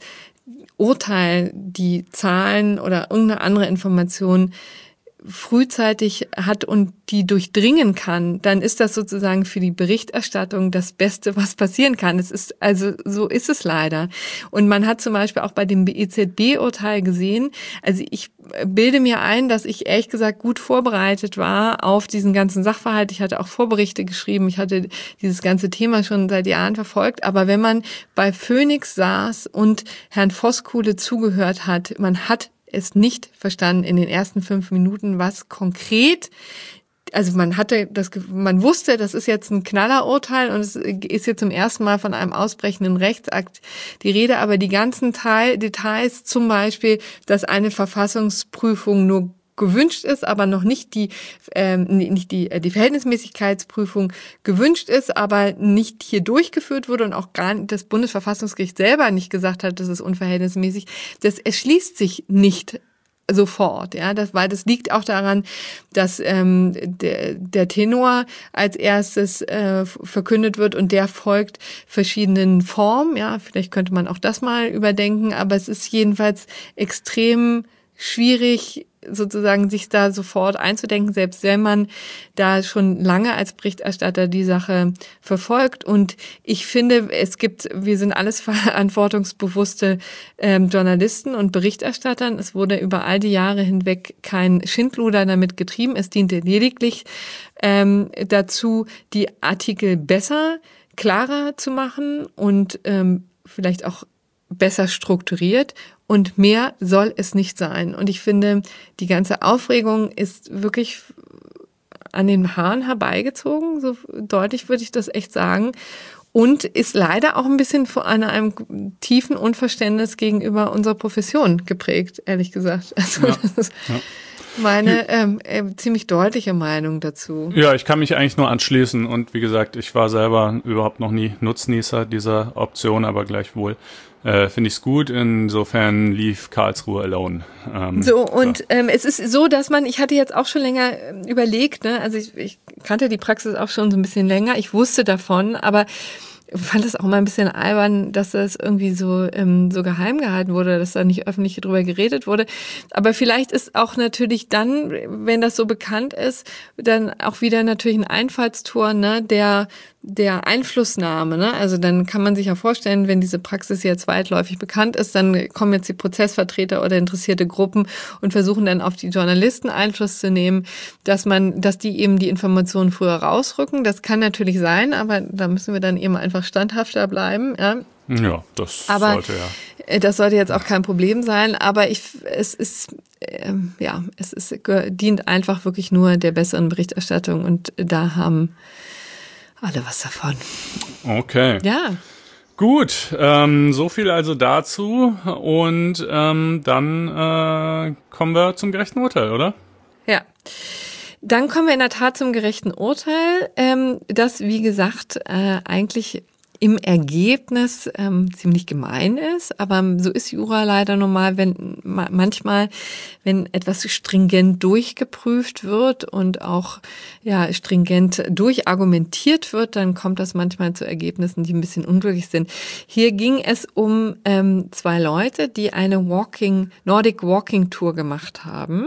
Urteil, die Zahlen oder irgendeine andere Information frühzeitig hat und die durchdringen kann, dann ist das sozusagen für die Berichterstattung das Beste, was passieren kann. Es ist, also, so ist es leider. Und man hat zum Beispiel auch bei dem E Z B-Urteil gesehen, also ich bilde mir ein, dass ich ehrlich gesagt gut vorbereitet war auf diesen ganzen Sachverhalt. Ich hatte auch Vorberichte geschrieben. Ich hatte dieses ganze Thema schon seit Jahren verfolgt. Aber wenn man bei Phoenix saß und Herrn Voskuhle zugehört hat, man hat es nicht verstanden in den ersten fünf Minuten, was konkret, also man hatte das, man wusste, das ist jetzt ein Knallerurteil und es ist jetzt zum ersten Mal von einem ausbrechenden Rechtsakt die Rede, aber die ganzen Teil, Details, zum Beispiel, dass eine Verfassungsprüfung nur gewünscht ist, aber noch nicht die ähm, nicht die die Verhältnismäßigkeitsprüfung gewünscht ist, aber nicht hier durchgeführt wurde und auch gar nicht das Bundesverfassungsgericht selber nicht gesagt hat, das ist unverhältnismäßig. Das erschließt sich nicht sofort, ja, das, weil das liegt auch daran, dass ähm, der, der Tenor als erstes äh, verkündet wird und der folgt verschiedenen Formen, ja, vielleicht könnte man auch das mal überdenken, aber es ist jedenfalls extrem schwierig, sozusagen sich da sofort einzudenken, selbst wenn man da schon lange als Berichterstatter die Sache verfolgt. Und ich finde, es gibt, wir sind alles verantwortungsbewusste ähm, Journalisten und Berichterstattern. Es wurde über all die Jahre hinweg kein Schindluder damit getrieben. Es diente lediglich ähm, dazu, die Artikel besser, klarer zu machen und ähm, vielleicht auch besser strukturiert und mehr soll es nicht sein. Und ich finde, die ganze Aufregung ist wirklich an den Haaren herbeigezogen, so deutlich würde ich das echt sagen. Und ist leider auch ein bisschen von einem tiefen Unverständnis gegenüber unserer Profession geprägt, ehrlich gesagt. Also ja. das ist ja. meine ähm, äh, ziemlich deutliche Meinung dazu. Ja, ich kann mich eigentlich nur anschließen. Und wie gesagt, ich war selber überhaupt noch nie Nutznießer dieser Option, aber gleichwohl äh, finde ich es gut. Insofern lief Karlsruhe alone. Ähm, so, und ja. ähm, es ist so, dass man, ich hatte jetzt auch schon länger ähm, überlegt, ne, also ich, ich kannte die Praxis auch schon so ein bisschen länger, ich wusste davon, aber fand es auch mal ein bisschen albern, dass das irgendwie so ähm, so geheim gehalten wurde, dass da nicht öffentlich drüber geredet wurde. Aber vielleicht ist auch natürlich dann, wenn das so bekannt ist, dann auch wieder natürlich ein Einfallstor, ne, der der Einflussnahme, ne? Also dann kann man sich ja vorstellen, wenn diese Praxis jetzt weitläufig bekannt ist, dann kommen jetzt die Prozessvertreter oder interessierte Gruppen und versuchen dann auf die Journalisten Einfluss zu nehmen, dass man, dass die eben die Informationen früher rausrücken. Das kann natürlich sein, aber da müssen wir dann eben einfach standhafter bleiben, ja. Ja, das aber sollte ja. Das sollte jetzt auch kein Problem sein, aber ich, es ist, äh, ja, es ist, dient einfach wirklich nur der besseren Berichterstattung und da haben alle was davon. Okay. Ja. Gut, ähm, so viel also dazu und ähm, dann äh, kommen wir zum gerechten Urteil, oder? Ja. Dann kommen wir in der Tat zum gerechten Urteil, ähm, das, wie gesagt, äh, eigentlich im Ergebnis ähm, ziemlich gemein ist, aber so ist Jura leider normal, wenn ma- manchmal, wenn etwas stringent durchgeprüft wird und auch ja stringent durchargumentiert wird, dann kommt das manchmal zu Ergebnissen, die ein bisschen unglücklich sind. Hier ging es um ähm, zwei Leute, die eine Walking Nordic Walking Tour gemacht haben.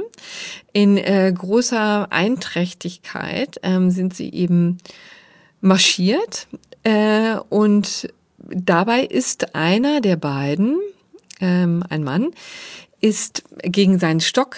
In äh, großer Einträchtigkeit ähm, sind sie eben marschiert. Äh, und dabei ist einer der beiden, ähm, ein Mann, ist gegen seinen Stock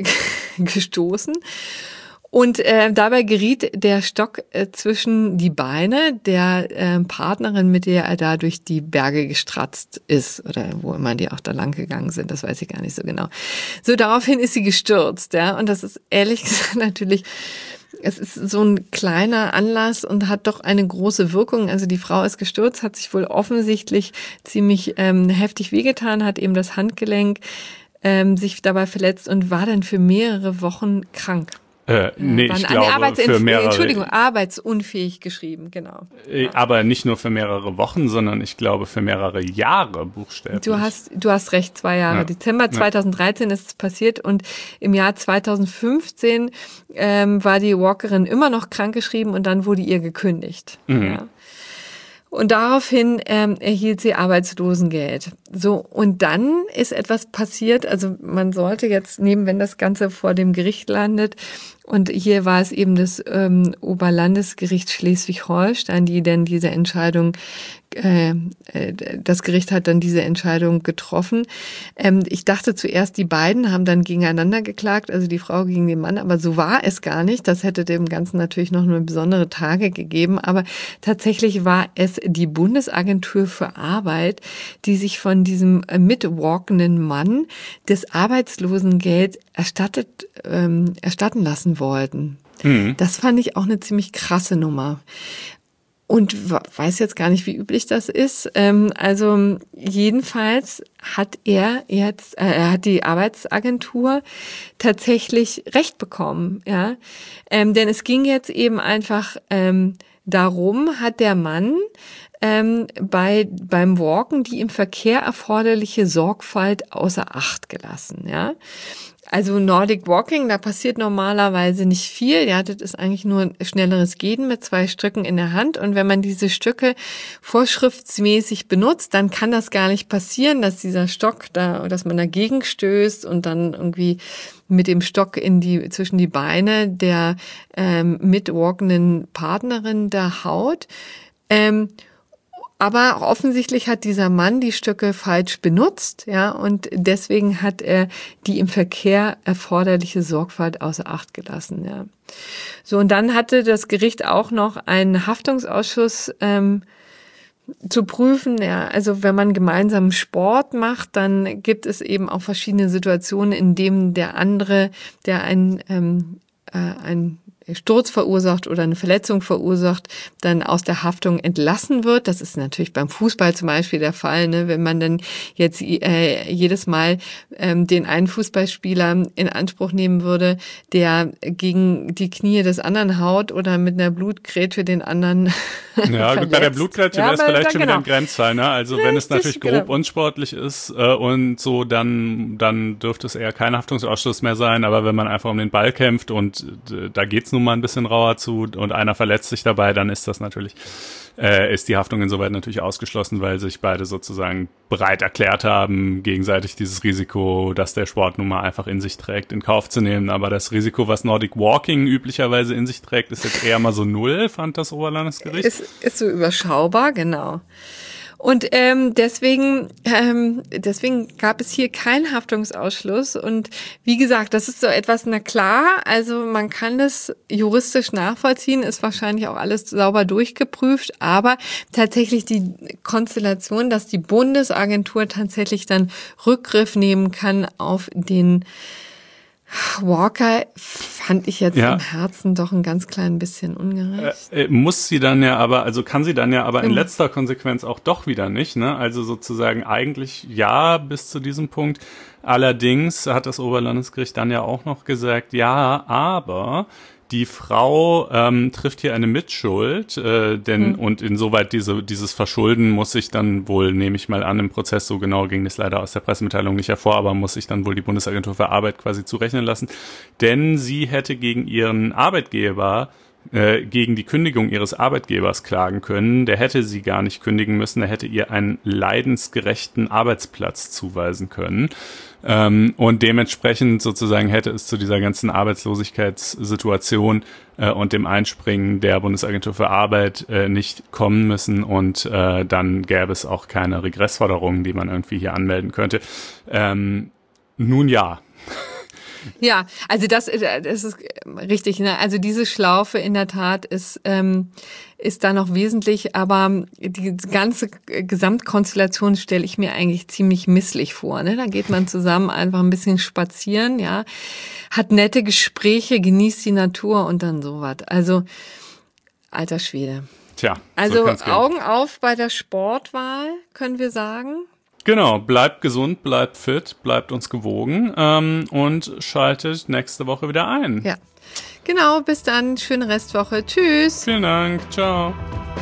gestoßen und äh, dabei geriet der Stock äh, zwischen die Beine der äh, Partnerin, mit der er da durch die Berge gestratzt ist oder wo immer die auch da lang gegangen sind, das weiß ich gar nicht so genau. So, daraufhin ist sie gestürzt, ja, und das ist ehrlich gesagt natürlich, es ist so ein kleiner Anlass und hat doch eine große Wirkung. Also die Frau ist gestürzt, hat sich wohl offensichtlich ziemlich ähm, heftig wehgetan, hat eben das Handgelenk ähm, sich dabei verletzt und war dann für mehrere Wochen krank. Äh, nee, Waren ich glaube für mehrere... Entschuldigung, arbeitsunfähig geschrieben, genau. Äh, aber nicht nur für mehrere Wochen, sondern ich glaube für mehrere Jahre buchstäblich. Du hast, du hast recht, zwei Jahre. Ja. Dezember zweitausenddreizehn ja. ist es passiert und im Jahr zweitausendfünfzehn ähm, war die Walkerin immer noch krankgeschrieben und dann wurde ihr gekündigt. Mhm. Ja. Und daraufhin ähm, erhielt sie Arbeitslosengeld. So, und dann ist etwas passiert, also man sollte jetzt nehmen, wenn das Ganze vor dem Gericht landet, und hier war es eben das ähm, Oberlandesgericht Schleswig-Holstein, die denn diese Entscheidung, äh, das Gericht hat dann diese Entscheidung getroffen. Ähm, ich dachte zuerst, die beiden haben dann gegeneinander geklagt, also die Frau gegen den Mann, aber so war es gar nicht. Das hätte dem Ganzen natürlich noch eine besondere Tage gegeben, aber tatsächlich war es die Bundesagentur für Arbeit, die sich von diesem mitwalkenden Mann das Arbeitslosengeld erstattet, ähm, erstatten lassen wollten. Mhm. Das fand ich auch eine ziemlich krasse Nummer. Und weiß jetzt gar nicht, wie üblich das ist. Ähm, also jedenfalls hat er jetzt, äh, er hat die Arbeitsagentur tatsächlich Recht bekommen, ja. Ähm, denn es ging jetzt eben einfach ähm, darum, hat der Mann ähm, bei beim Walken die im Verkehr erforderliche Sorgfalt außer Acht gelassen, ja. Also Nordic Walking, da passiert normalerweise nicht viel. Ja, das ist eigentlich nur ein schnelleres Gehen mit zwei Stöcken in der Hand. Und wenn man diese Stücke vorschriftsmäßig benutzt, dann kann das gar nicht passieren, dass dieser Stock da, dass man dagegen stößt und dann irgendwie mit dem Stock in die, zwischen die Beine der ähm, mitwalkenden Partnerin da haut. Ähm, Aber offensichtlich hat dieser Mann die Stöcke falsch benutzt, ja, und deswegen hat er die im Verkehr erforderliche Sorgfalt außer Acht gelassen, ja. So, und dann hatte das Gericht auch noch einen Haftungsausschuss ähm, zu prüfen, ja. Also wenn man gemeinsam Sport macht, dann gibt es eben auch verschiedene Situationen, in denen der andere, der ein ähm, äh, ein Sturz verursacht oder eine Verletzung verursacht, dann aus der Haftung entlassen wird. Das ist natürlich beim Fußball zum Beispiel der Fall, ne? Wenn man dann jetzt äh, jedes Mal ähm, den einen Fußballspieler in Anspruch nehmen würde, der gegen die Knie des anderen haut oder mit einer Blutgrätsche den anderen Ja, gut, bei der Blutgrätsche ja, wäre es vielleicht dann, schon genau. wieder ein Grenzfall, ne? Also wenn es natürlich grob genau. unsportlich ist äh, und so, dann dann dürfte es eher kein Haftungsausschluss mehr sein. Aber wenn man einfach um den Ball kämpft und äh, da geht's nun mal ein bisschen rauer zu und einer verletzt sich dabei, dann ist das natürlich, äh, ist die Haftung insoweit natürlich ausgeschlossen, weil sich beide sozusagen bereit erklärt haben, gegenseitig dieses Risiko, das der Sport nun mal einfach in sich trägt, in Kauf zu nehmen. Aber das Risiko, was Nordic Walking üblicherweise in sich trägt, ist jetzt eher mal so null, fand das Oberlandesgericht. Ist, ist so überschaubar, genau. Und ähm, deswegen, ähm, deswegen gab es hier keinen Haftungsausschluss. Und wie gesagt, das ist so etwas, na klar, also man kann das juristisch nachvollziehen, ist wahrscheinlich auch alles sauber durchgeprüft, aber tatsächlich die Konstellation, dass die Bundesagentur tatsächlich dann Rückgriff nehmen kann auf den Walker, fand ich jetzt ja. im Herzen doch ein ganz klein bisschen ungerecht. Äh, äh, muss sie dann ja aber, also kann sie dann ja aber in Mhm. letzter Konsequenz auch doch wieder nicht, ne? Also sozusagen eigentlich ja bis zu diesem Punkt. Allerdings hat das Oberlandesgericht dann ja auch noch gesagt, ja, aber die Frau ähm, trifft hier eine Mitschuld, äh, denn mhm. und insoweit diese dieses Verschulden muss sich dann wohl, nehme ich mal an, im Prozess, so genau ging es leider aus der Pressemitteilung nicht hervor, aber muss sich dann wohl die Bundesagentur für Arbeit quasi zurechnen lassen, denn sie hätte gegen ihren Arbeitgeber äh, gegen die Kündigung ihres Arbeitgebers klagen können. Der hätte sie gar nicht kündigen müssen, er hätte ihr einen leidensgerechten Arbeitsplatz zuweisen können. Ähm, und dementsprechend sozusagen hätte es zu dieser ganzen Arbeitslosigkeitssituation äh, und dem Einspringen der Bundesagentur für Arbeit äh, nicht kommen müssen und äh, dann gäbe es auch keine Regressforderungen, die man irgendwie hier anmelden könnte. Ähm, nun ja. Ja, also das, das ist richtig, ne? Also diese Schlaufe in der Tat ist, ähm, ist da noch wesentlich, aber die ganze Gesamtkonstellation stelle ich mir eigentlich ziemlich misslich vor, ne? Da geht man zusammen einfach ein bisschen spazieren, ja, hat nette Gespräche, genießt die Natur und dann sowas. Also, alter Schwede. Tja, also so Augen auf bei der Sportwahl, können wir sagen. Genau, bleibt gesund, bleibt fit, bleibt uns gewogen ähm, und schaltet nächste Woche wieder ein. Ja, genau, bis dann, schöne Restwoche, tschüss. Vielen Dank, ciao.